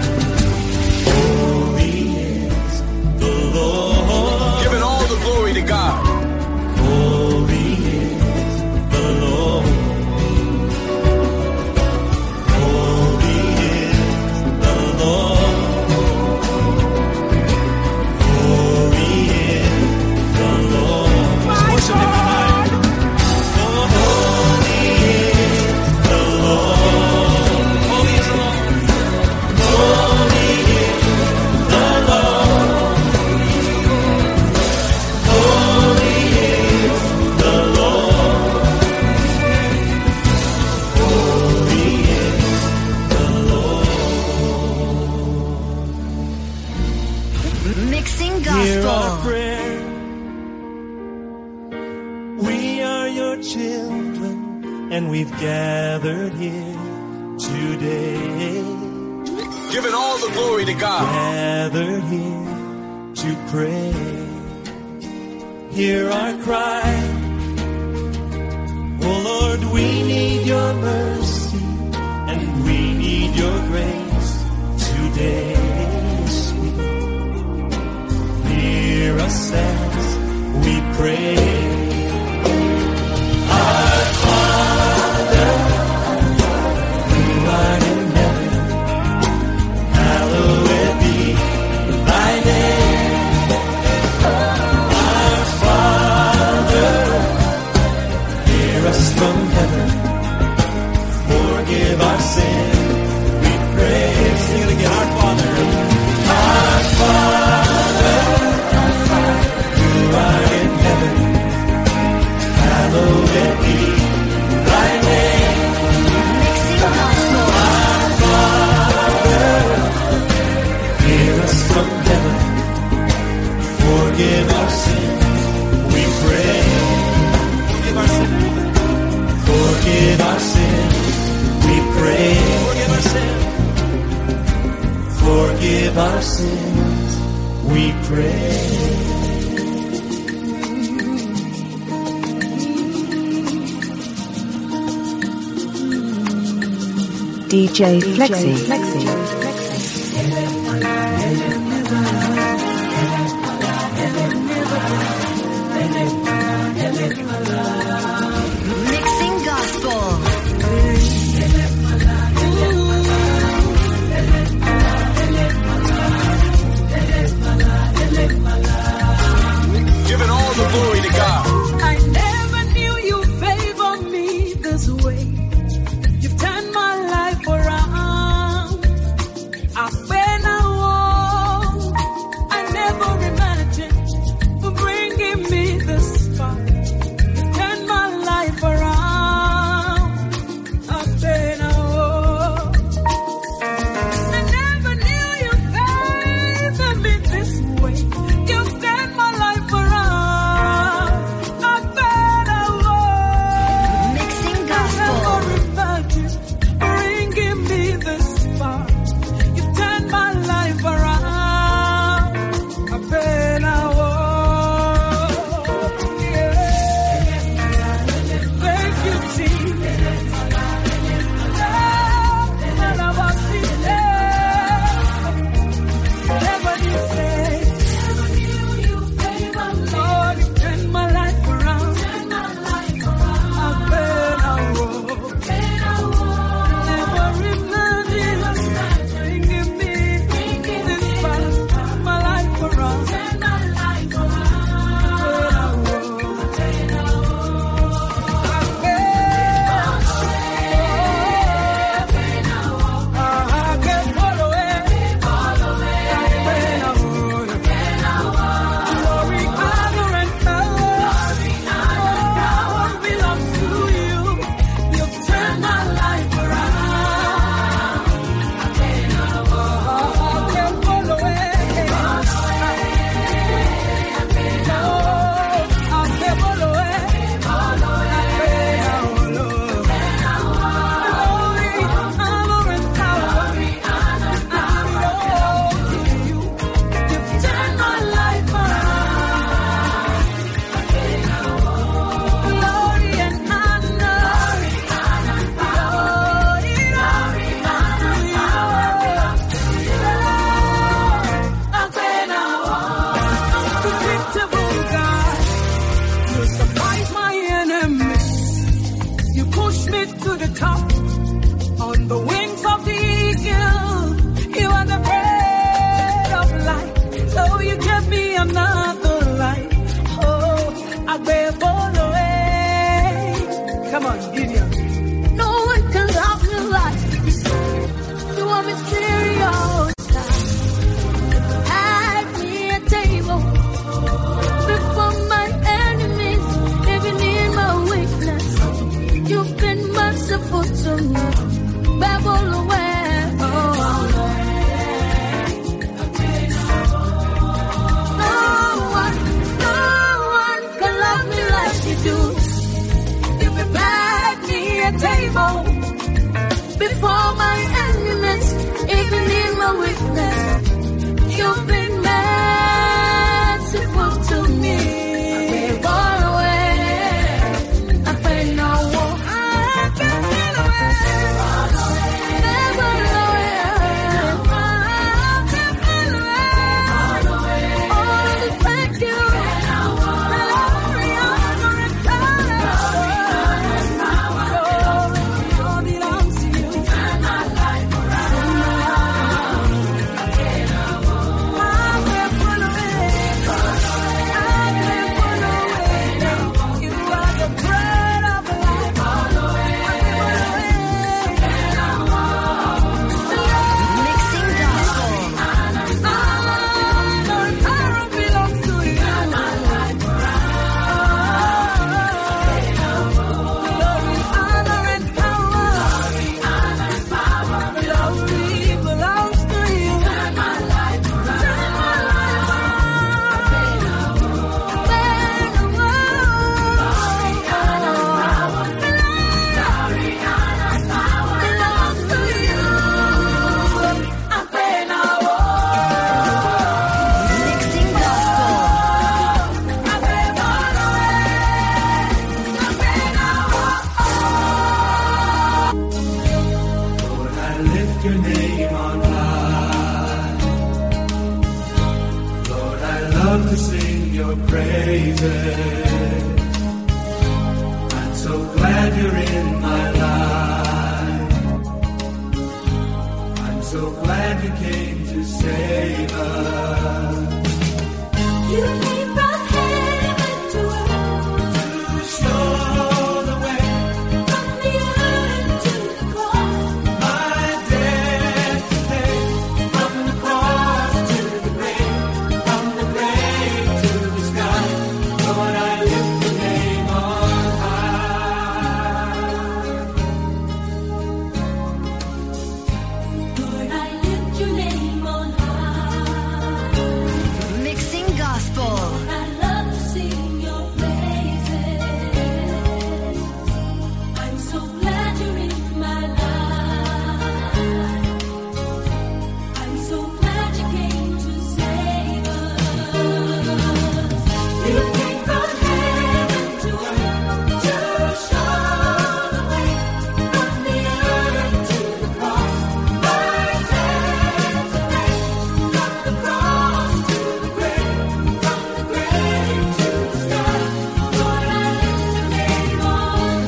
Holy is the Lord. Giving all the glory to God. Holy is the Lord. Holy is the Lord. Holy is the Lord. Let's worship him tonight. Oh, holy is the Lord. Holy is the Lord. Holy is the Lord. Holy is the Lord. Holy is the Lord. Mixing Hear our gospel. prayer. We are your children, and we've gathered here today. Giving all the glory to God. Gathered here to pray. Hear our cry. Oh Lord, we need your mercy, and we need your grace today. Hear us as we pray. Our Father, who art in heaven, hallowed be thy name. Our Father, hear us from heaven, forgive our sin, we pray. Sing it again. Our Father, our Father, who art in heaven, hallowed be thy name. Mixing gospel. Our Father, hear us from heaven, forgive our sins, we pray. Forgive our sins. Forgive our sins, we pray. Forgive our sins. Forgive our sins, we pray. D J Flexi. Flexi. Mixing gospel. your praises. I'm so glad you're in my life. I'm so glad you came to save us. You came from heaven to earth To show the way from the earth to the cross. my debt to pay. From the cross to the grave, from the grave to the sky. Lord, I lift your name on high. Lord, I lift your name on high. Mixing gospel. I love to sing your praises. I'm so glad you're in my life. I'm so glad you came to save us. You came from heaven to earth to show the way from the earth to the cross. My debt to pay. From the cross to the grave, from the grave to the sky. Lord, I lift your name on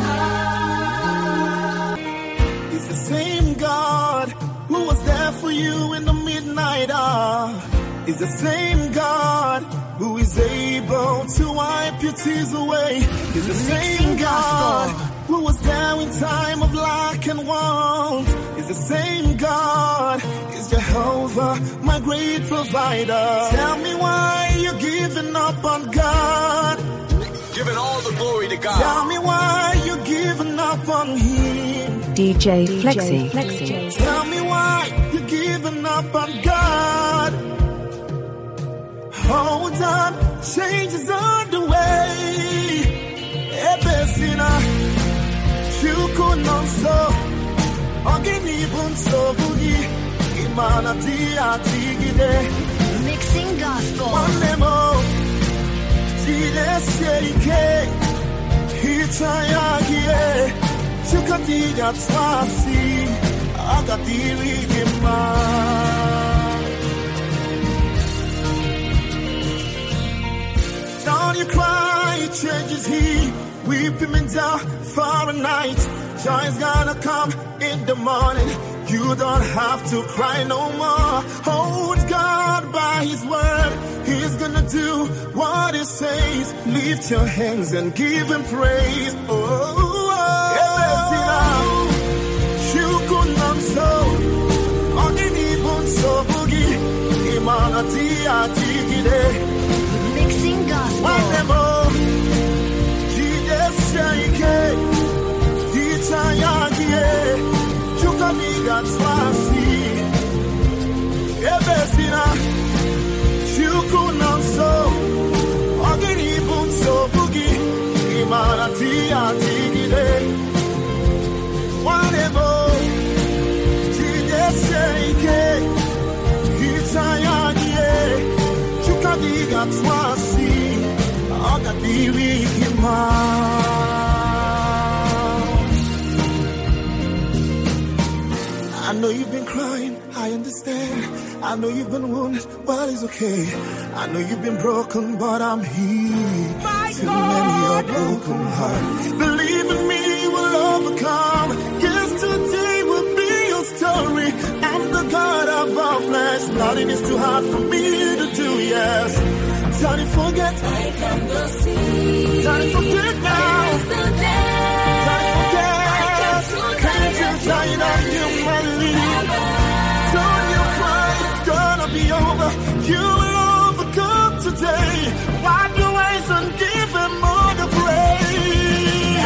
high. It's the same God who was there for you in the midnight hour. It's the same God who is able to wipe your tears away. It's the same God who was there in time of lack and want. It's the same God. It's Jehovah, my great provider. Tell me why you're giving up on God. Giving all the glory to Tell God. me why you're giving up on Him. D J Flexi. Tell me why you're giving up on God. Hold on, change is on the way. Ebesina, chukunonso, oginibunso bugi, imana dia tigide. Mixing gospel. Wanemo, jide seike, hitayagie, chukadiga twasi, agadiri gima. Don't you cry, changes he. Weep him in down for a night. Joy's gonna come in the morning. You don't have to cry no more. Hold God by his word. He's gonna do what he says. Lift your hands and give him praise. Oh, oh, oh. Mixing gospel. I know you've been crying, I understand. I know you've been wounded, but it's okay. I know you've been broken, but I'm here to mend your broken heart. Believe in me, we'll overcome. Yesterday will be your story. I'm the God of all flesh. Nothing is too hard for me to do, yes. Don't you forget, I can go see. don't you forget now. Don't you forget, can't you tell that you might leave? Don't you cry, it's gonna be over. You will overcome today. Wipe your eyes and give him all the praise.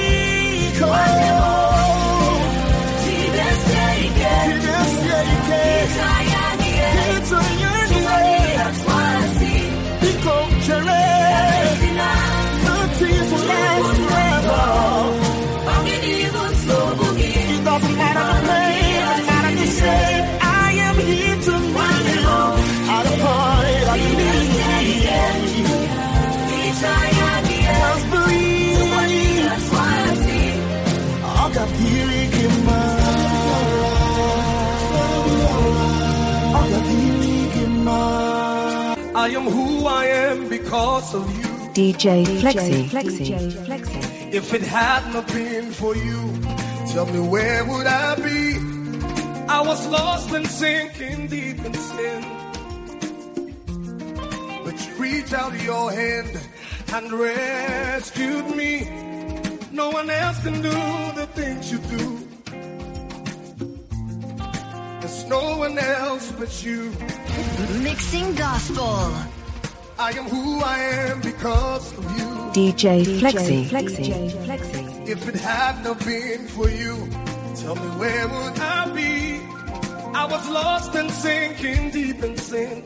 Because I am who I am because of you. D J Flexi. If it had not been for you, tell me where would I be? I was lost and sinking deep in sin. But you reached out your hand and rescued me. No one else can do the things you do. There's no one else but you. Mixing gospel. I am who I am because of you. D J Flexi. If it had not been for you, tell me where would I be? I was lost and sinking deep in sin.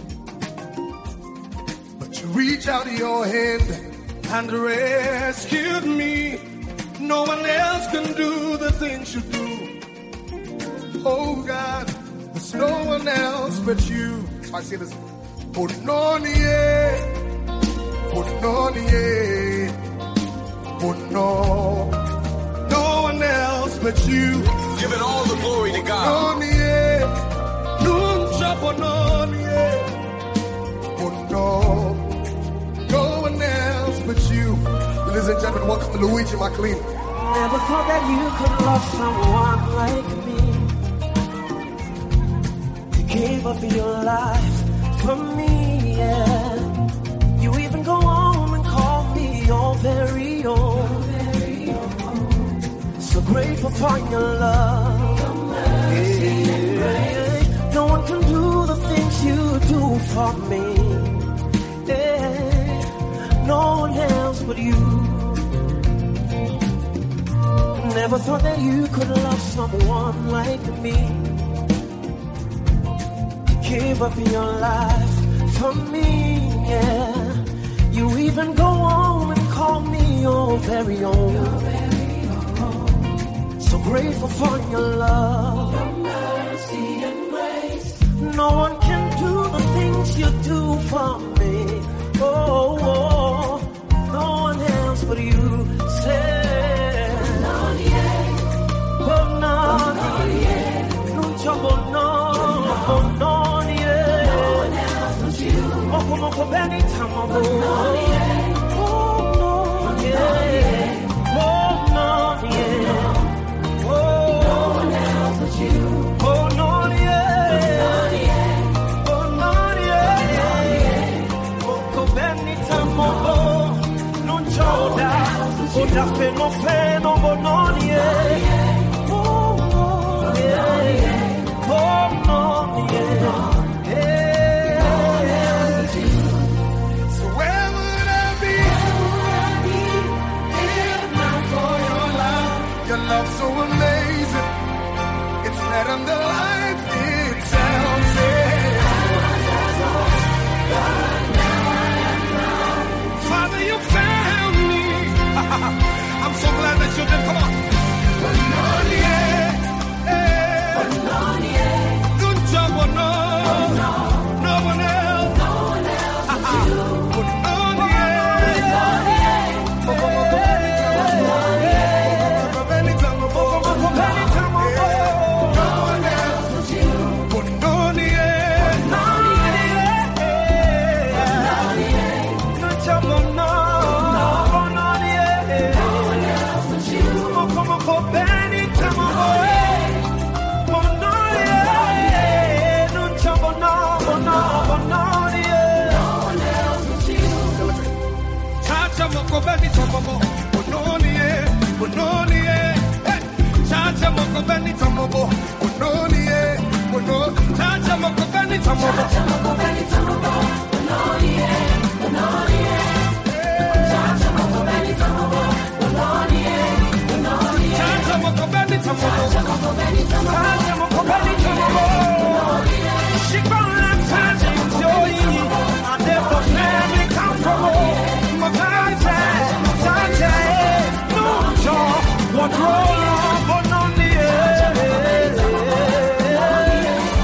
But you reached out your hand and rescued me. No one else can do the things you do. Oh God, there's no one else but you. I say this. Oh no, yeah. Oh no, yeah. Oh no. No one else but you. Giving all the glory to God. Oh yeah. Oh no. No one else but you. Ladies and gentlemen, welcome to Luigi McLean. Never thought that you could love someone like me. You gave up your life for me, yeah. You even go on and call me your very own. So grateful for your love. Yeah. No one can do the things you do for me. Yeah. No one else but you. Never thought that you could love someone like me. Give up your life for me, yeah. You even go on and call me your very own. Your very own. So grateful for your love, your mercy and grace. No one can do the things you do for me. Oh, oh, no one else but you. Say, Como for any time of oh, no, yeah. Oh, no, yeah. Oh, no one else but you. Oh, no, yeah. Oh, no, yeah. Oh, for any time of oh, no, choda. Oh, da fe no fe no bo no, yeah. Oh, no, yeah. Oh, no, yeah. Love so amazing, it's better than life itself. Father, you found me. I'm so glad that you did. Come on. Good job, oh no. No one else. No one else. Benny Tomobo, Ononie, Ononie, Chacha Moko Benny Tomobo, Ononie, Ononie, Chacha Moko Benny Tomobo, Chacha Moko Benny Tomobo, Ononie, Ononie, Chacha Moko Benny Tomobo, Ononie, Ononie, Chacha Moko Benny Tomobo, Chacha Moko Benny Tomobo, Chacha Moko Benny Tomobo, Ononie, she found that Chacha Joy, and there was family come from home. What roll on, but on the air.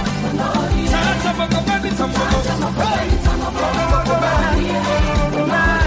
Chacha Moko Benny Tomobo, Chacha Moko Benny Tomobo,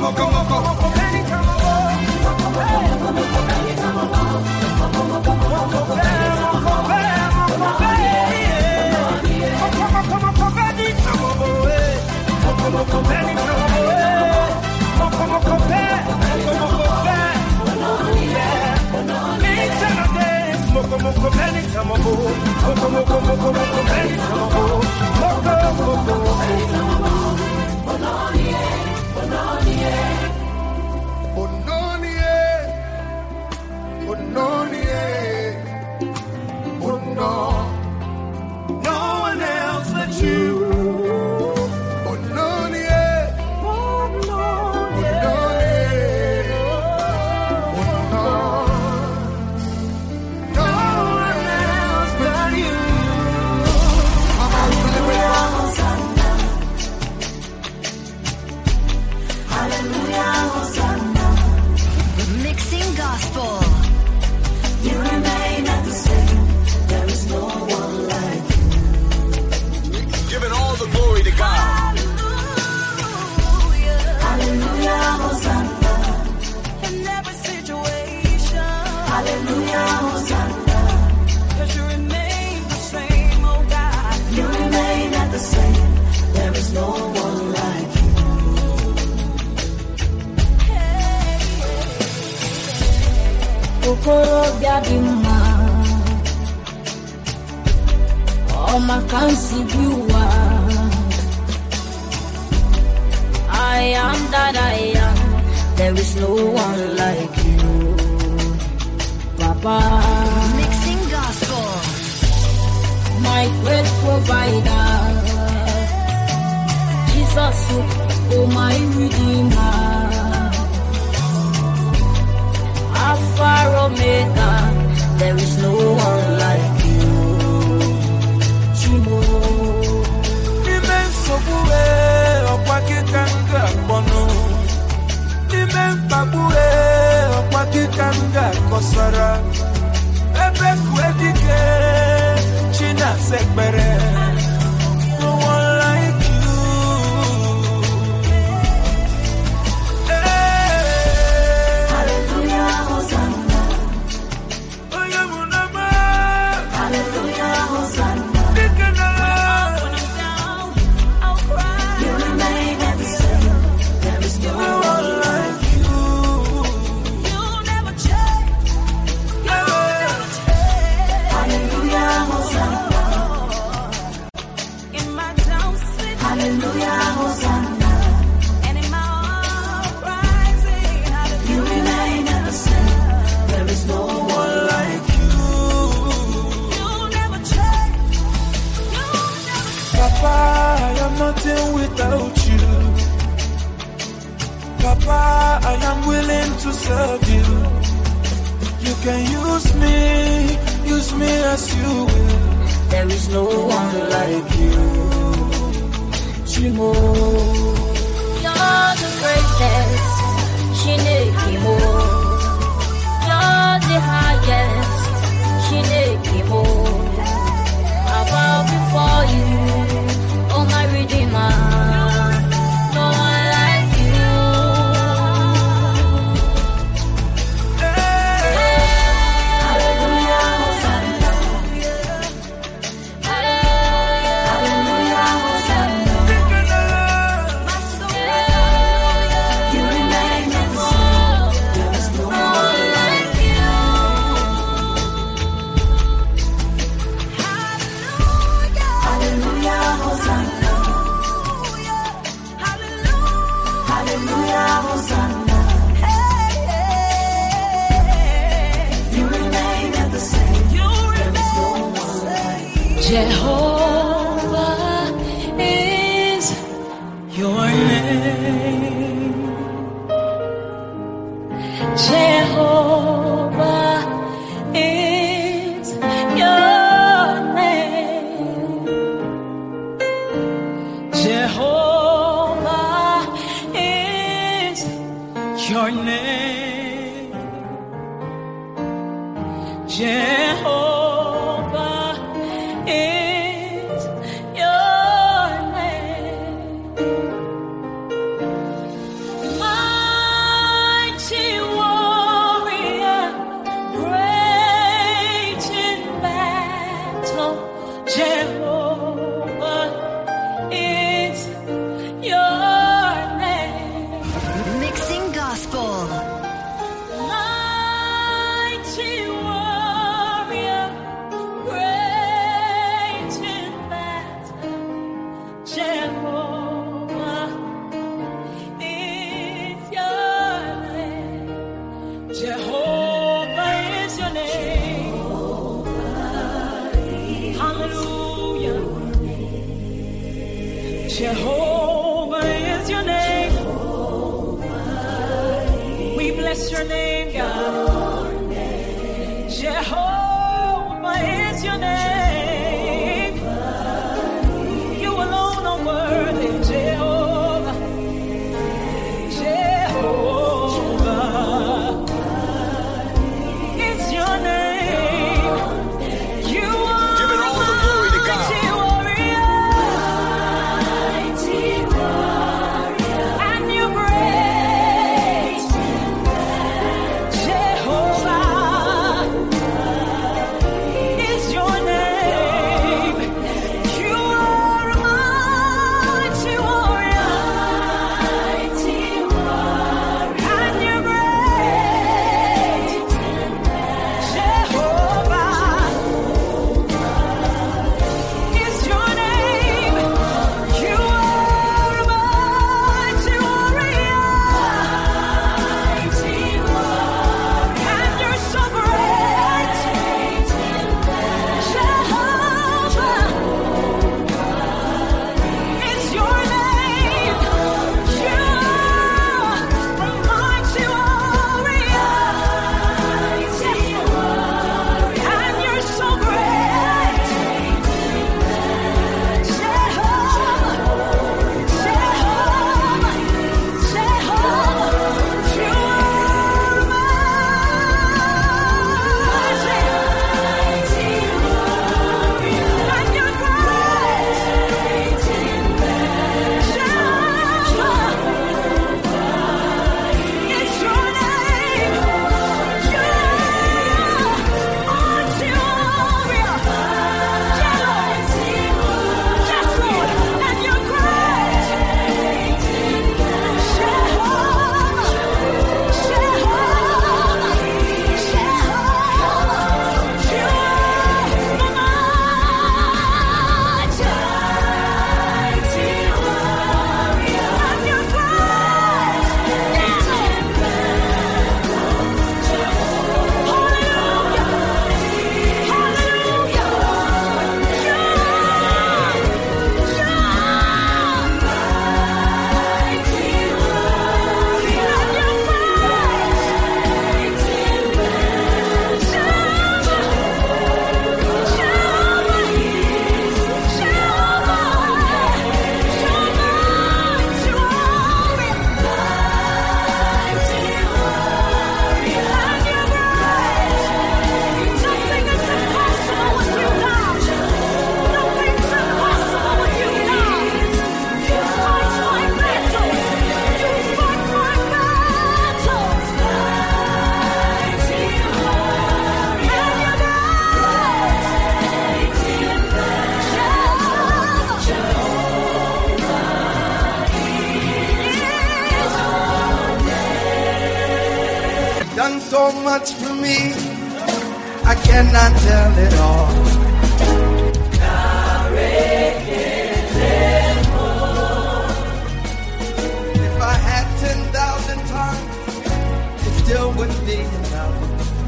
My bless your name, God. Jehovah is your name. You alone are worthy, Jehovah. Jehovah is your name. You are Giving all the glory to God. mighty warrior, and you're great, Jehovah. Is your name. You are a mighty warrior, mighty warrior, and you're great, Jehovah. Is your name. You are a mighty warrior, mighty warrior, and you're so great, Jehovah is your name. You are a mighty warrior, and you're so great, Jehovah, Jehovah, Jehovah. You are mighty, and you're great, Jehovah is your name. You are mighty warrior, yes, Lord, and you're great, Jehovah, Jehovah, Jehovah. You are mighty, and you're great, Done so much for me, I cannot tell it all. If I had ten thousand tongues, it still wouldn't be enough.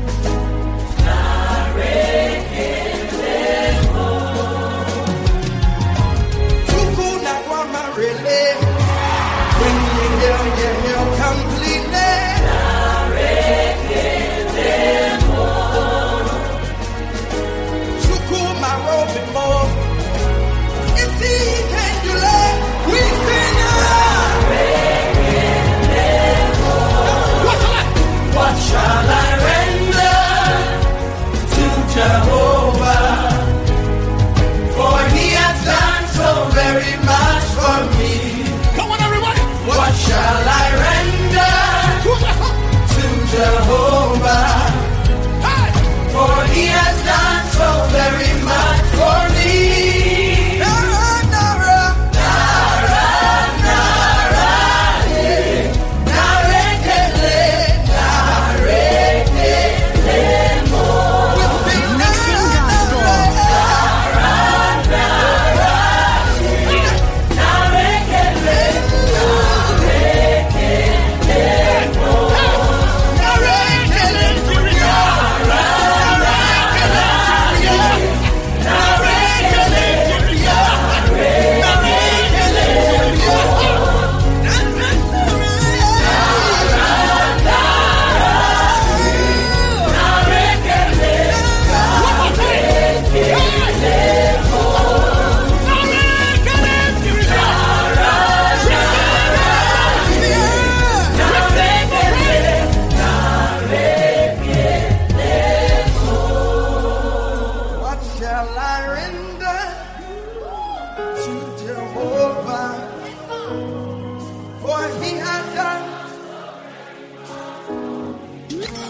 Tuku na kwama really, when you hear, you hear completely. Shukuma rope more. If he can do that, we sing it. What shall I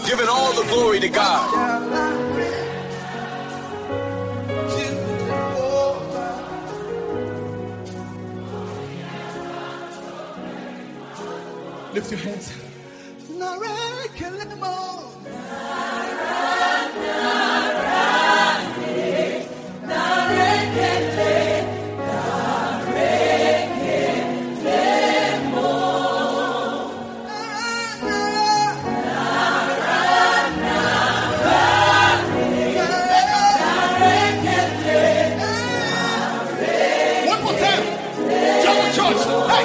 Giving all the glory to God. Lift your hands. One more time. Jump the church. Hey.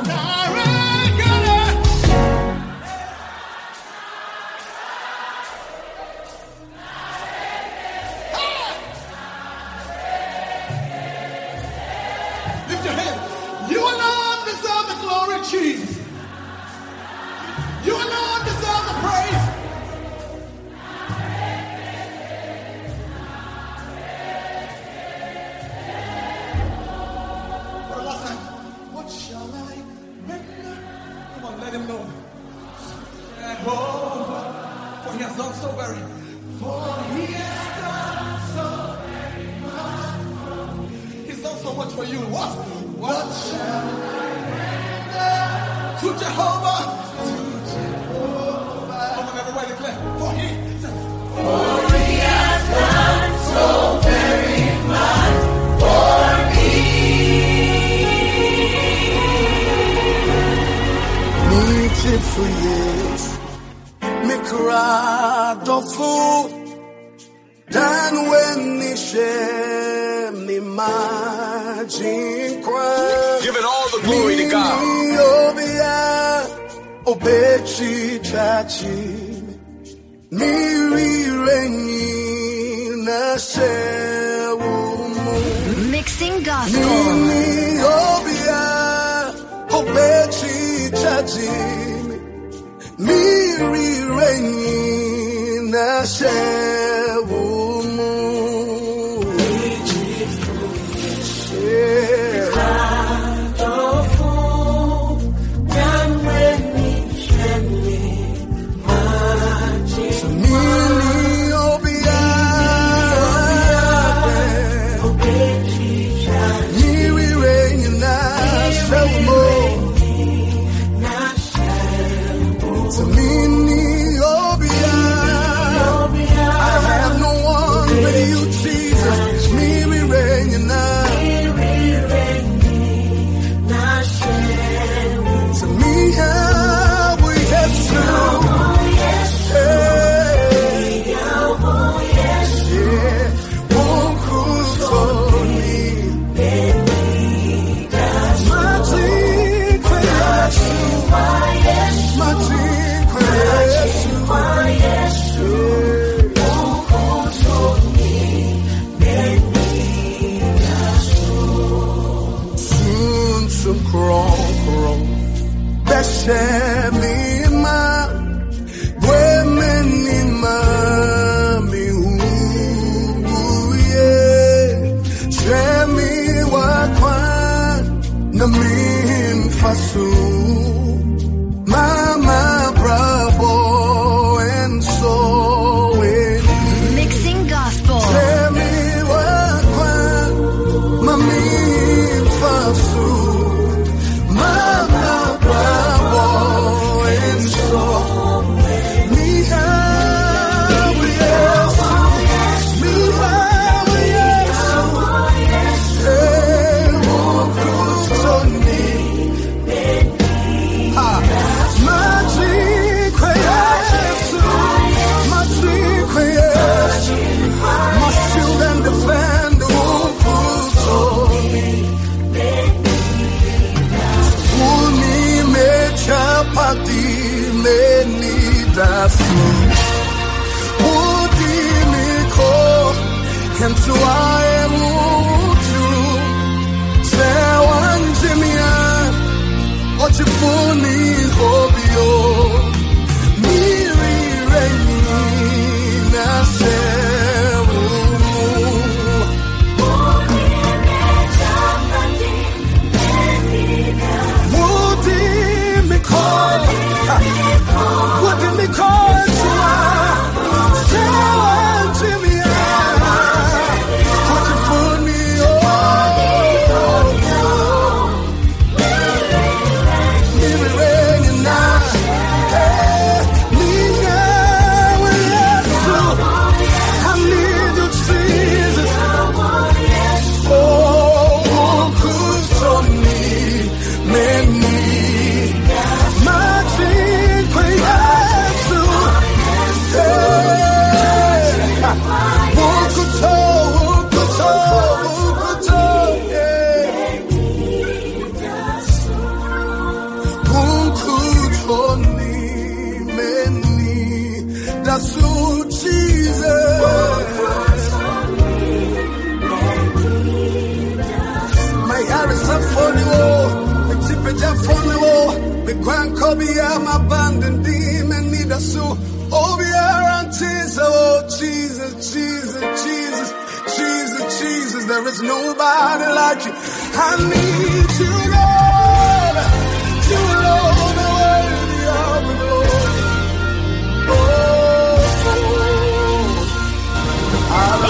Lift your hand. You alone deserve the glory, Jesus. You alone deserve the praise. For the last time, what shall I render? Come on, let him know. Jehovah, for he has done so very. For he has done so very much. He's done so much for you. What? What shall I render to Jehovah? To Jehovah. Come on, everybody declare. For he, for he has done so very much for me. Need it for years. Me cry the fool. Dan when me share me imagine cry. Giving all the glory to God. Obechi chachi. Miri reini na sewumu. Mixing gospel. Mimi obia. Obechi chachi. Miri reini na sewumu. Mama, bravo, and so mixing gospel. Tell me what, what, mami, fasu, mama, bravo, and so me how we yes, me how we yes, hey, walk close on me. And so I am to say one Jimia or Chifuni Hobio Miri Reina Seru Would me call Would me call so Jesus. My hair is up for the wall, the chip is up for the wall. The grand copy I'm abandoned demon need a so. Oh, we are on Jesus, oh Jesus, Jesus, Jesus, Jesus, Jesus. There is nobody like you. I need you, Lord. You alone are worthy of the glory. Oh, oh, oh.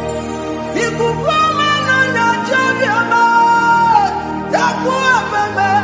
Iku kwa mana na jabia ma, ya kwa mama.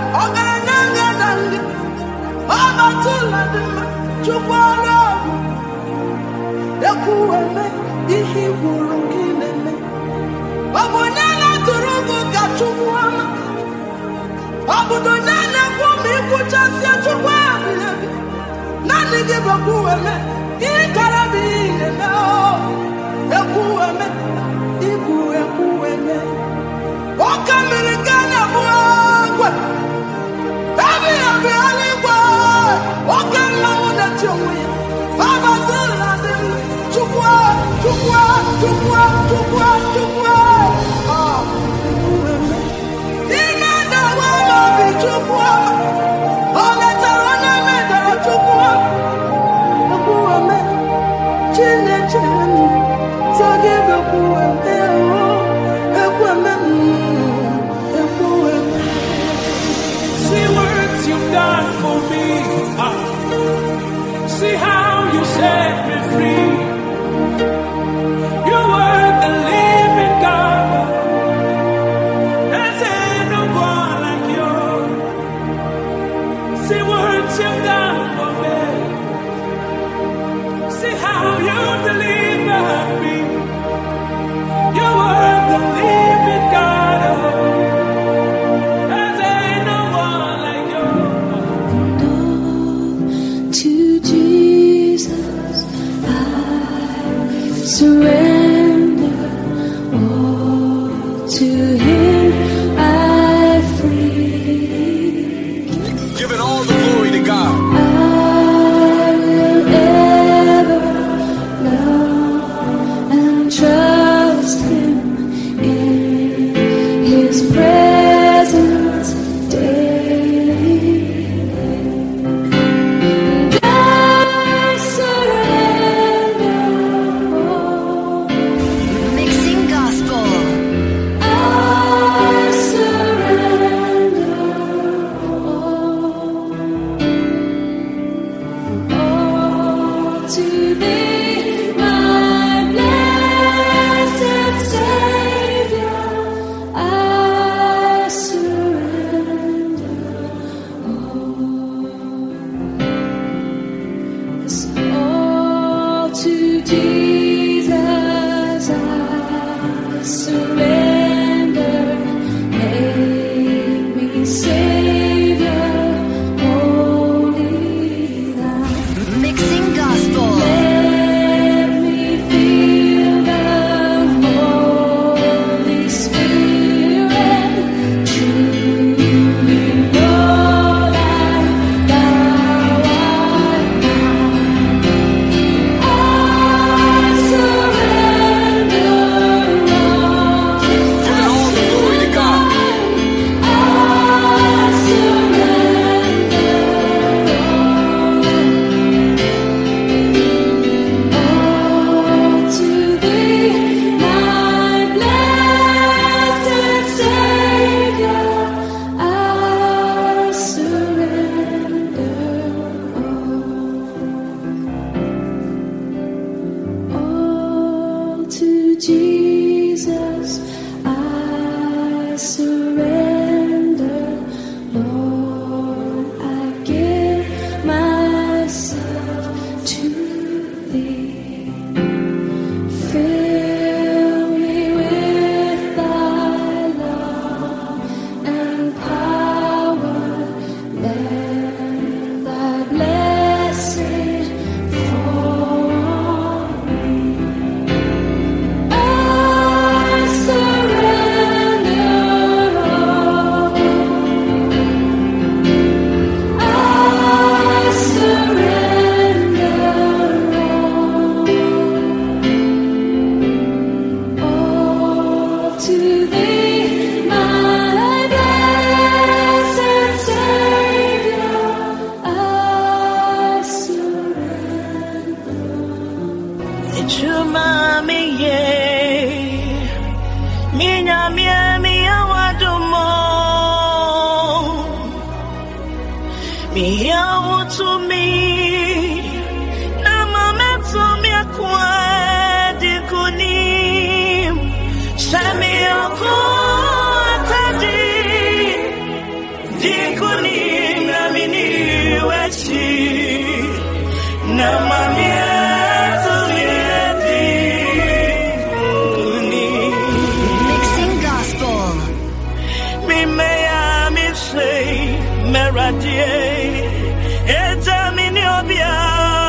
Meradie, Etaminobia.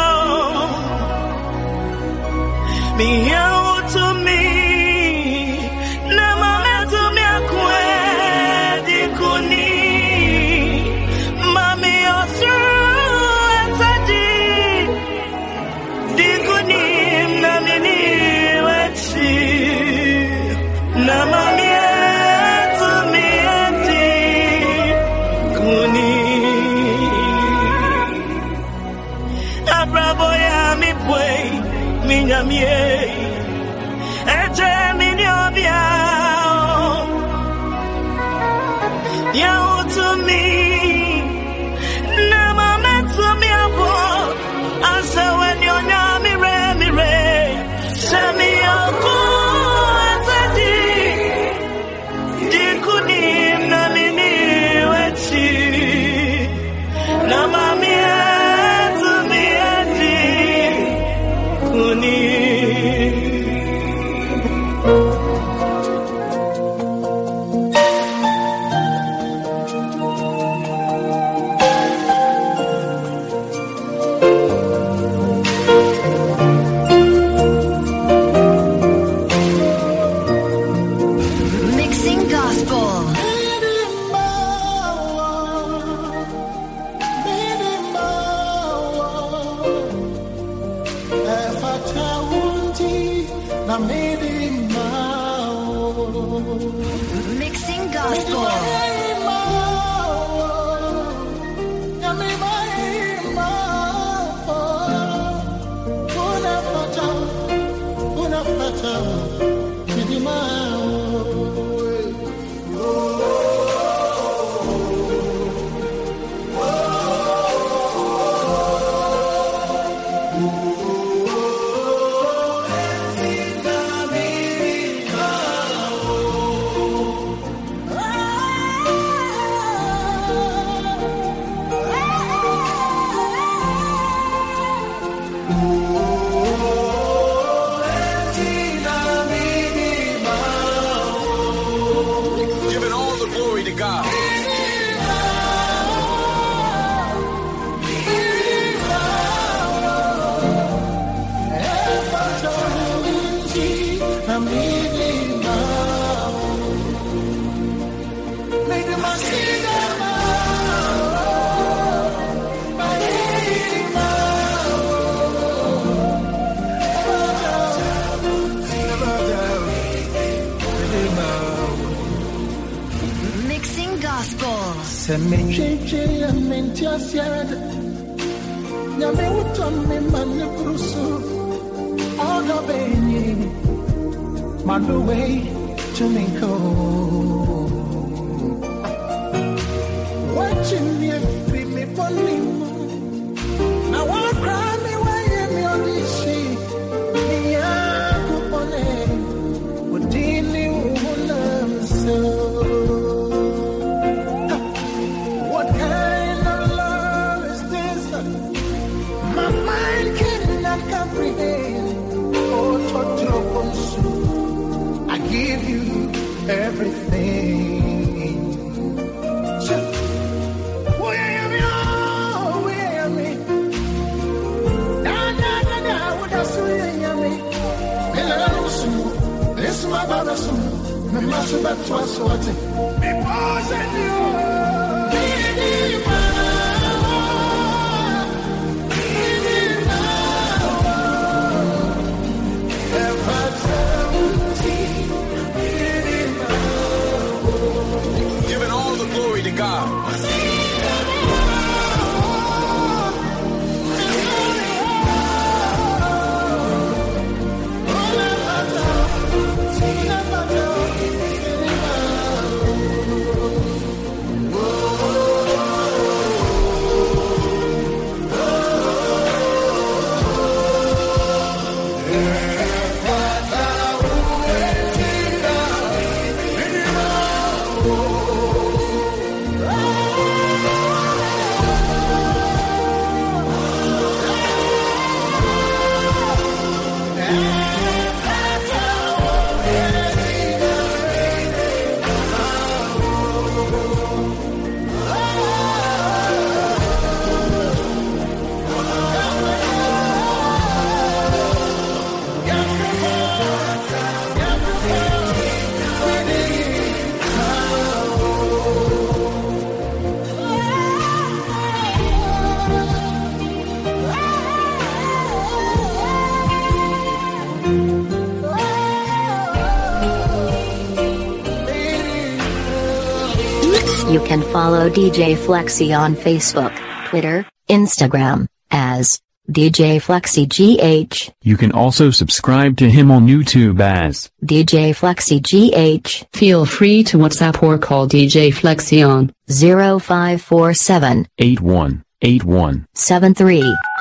me out to me. Nama metu me akwe di kuni. Mami osru etadi di kuni na mini wechi. Nama metu me adi kuni. Abraboya mi pwe mi nyamie. Eje mi nyobia. Yao to me. Nama metu me abo. Asa when you nyami re mi re. Semi ako atadi. Dikuni na mini wechi. Nama metu me adi kuni. Mixing gospel. Mixing gospel. Giving all the glory to God. Mixing gospel. Semecheche ya mentia siada. Nyame utame mane krusu. Oga benyi. Manuwe tuminko. Watching me free me bonimu. Now I cry me way me on this shit. Me ya kupone. Udini ulam so. What kind of love is this? My mind cannot comprehend. Oh, total consume. I give you everything. Sure. Where am I? Where am I? Da da da da. What else where am I? Melanusu. This is my barasu. Me masu batwa swati. Me pose you. Giving all the glory to God. You can follow D J Flexi on Facebook, Twitter, Instagram, as D J Flexi G H. You can also subscribe to him on YouTube as D J Flexi G H. Feel free to WhatsApp or call D J Flexi on zero five four seven eight one eight one seven three.